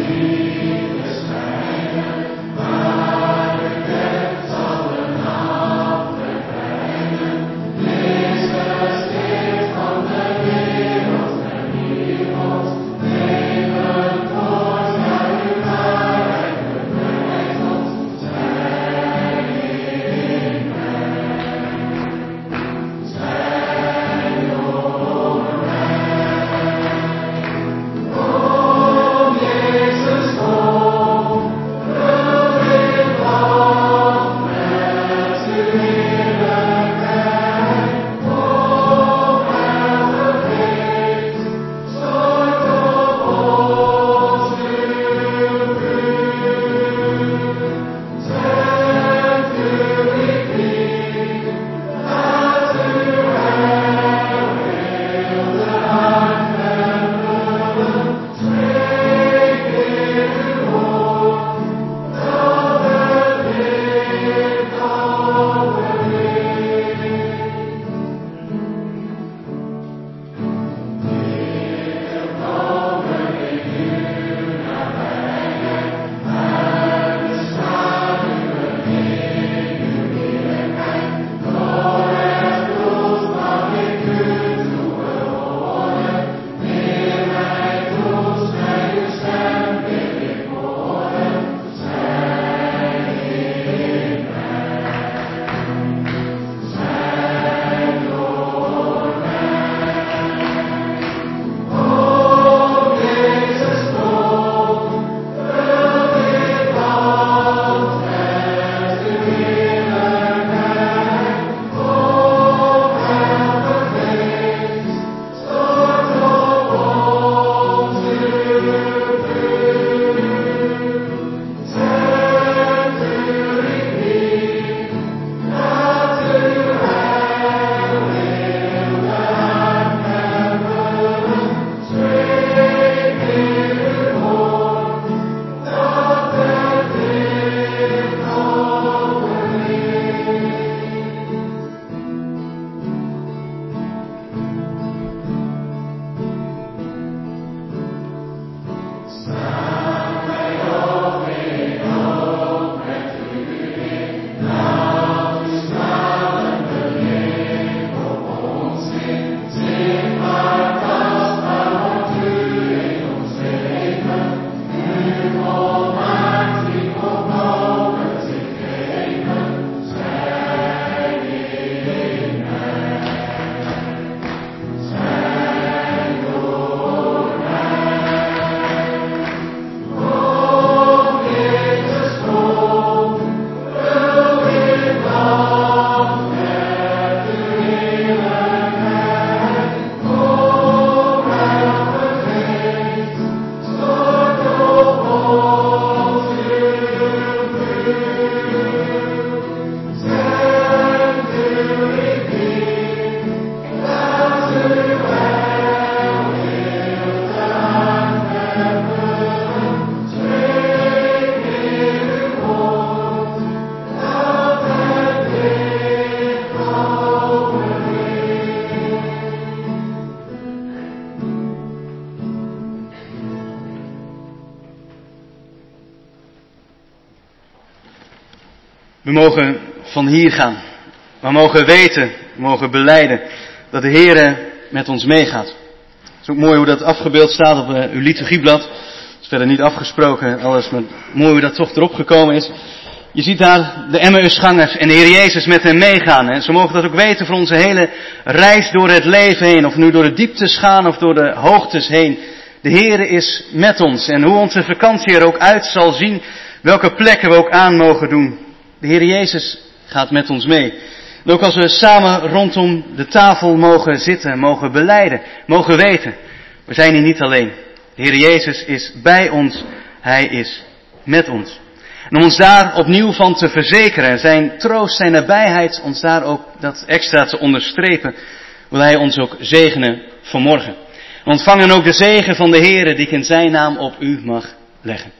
We mogen van hier gaan. We mogen weten, we mogen belijden dat de Heere met ons meegaat. Het is ook mooi hoe dat afgebeeld staat op uh, uw liturgieblad. Het is verder niet afgesproken alles, maar mooi hoe dat toch erop gekomen is. Je ziet daar de Emmausgangers en de Heer Jezus met hen meegaan. En ze mogen dat ook weten voor onze hele reis door het leven heen. Of we nu door de dieptes gaan of door de hoogtes heen. De Heere is met ons. En hoe onze vakantie er ook uit zal zien, welke plekken we ook aan mogen doen. De Heer Jezus gaat met ons mee. En ook als we samen rondom de tafel mogen zitten, mogen belijden, mogen weten. We zijn hier niet alleen. De Heer Jezus is bij ons. Hij is met ons. En om ons daar opnieuw van te verzekeren, zijn troost, zijn nabijheid, ons daar ook dat extra te onderstrepen, wil Hij ons ook zegenen vanmorgen. En ontvang dan ook de zegen van de Heere die ik in zijn naam op u mag leggen.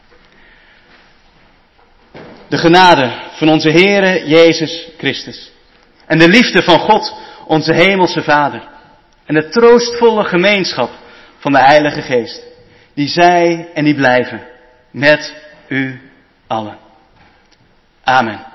De genade van onze Heere Jezus Christus. En de liefde van God, onze hemelse Vader. En de troostvolle gemeenschap van de Heilige Geest. Die zij en die blijven met u allen. Amen.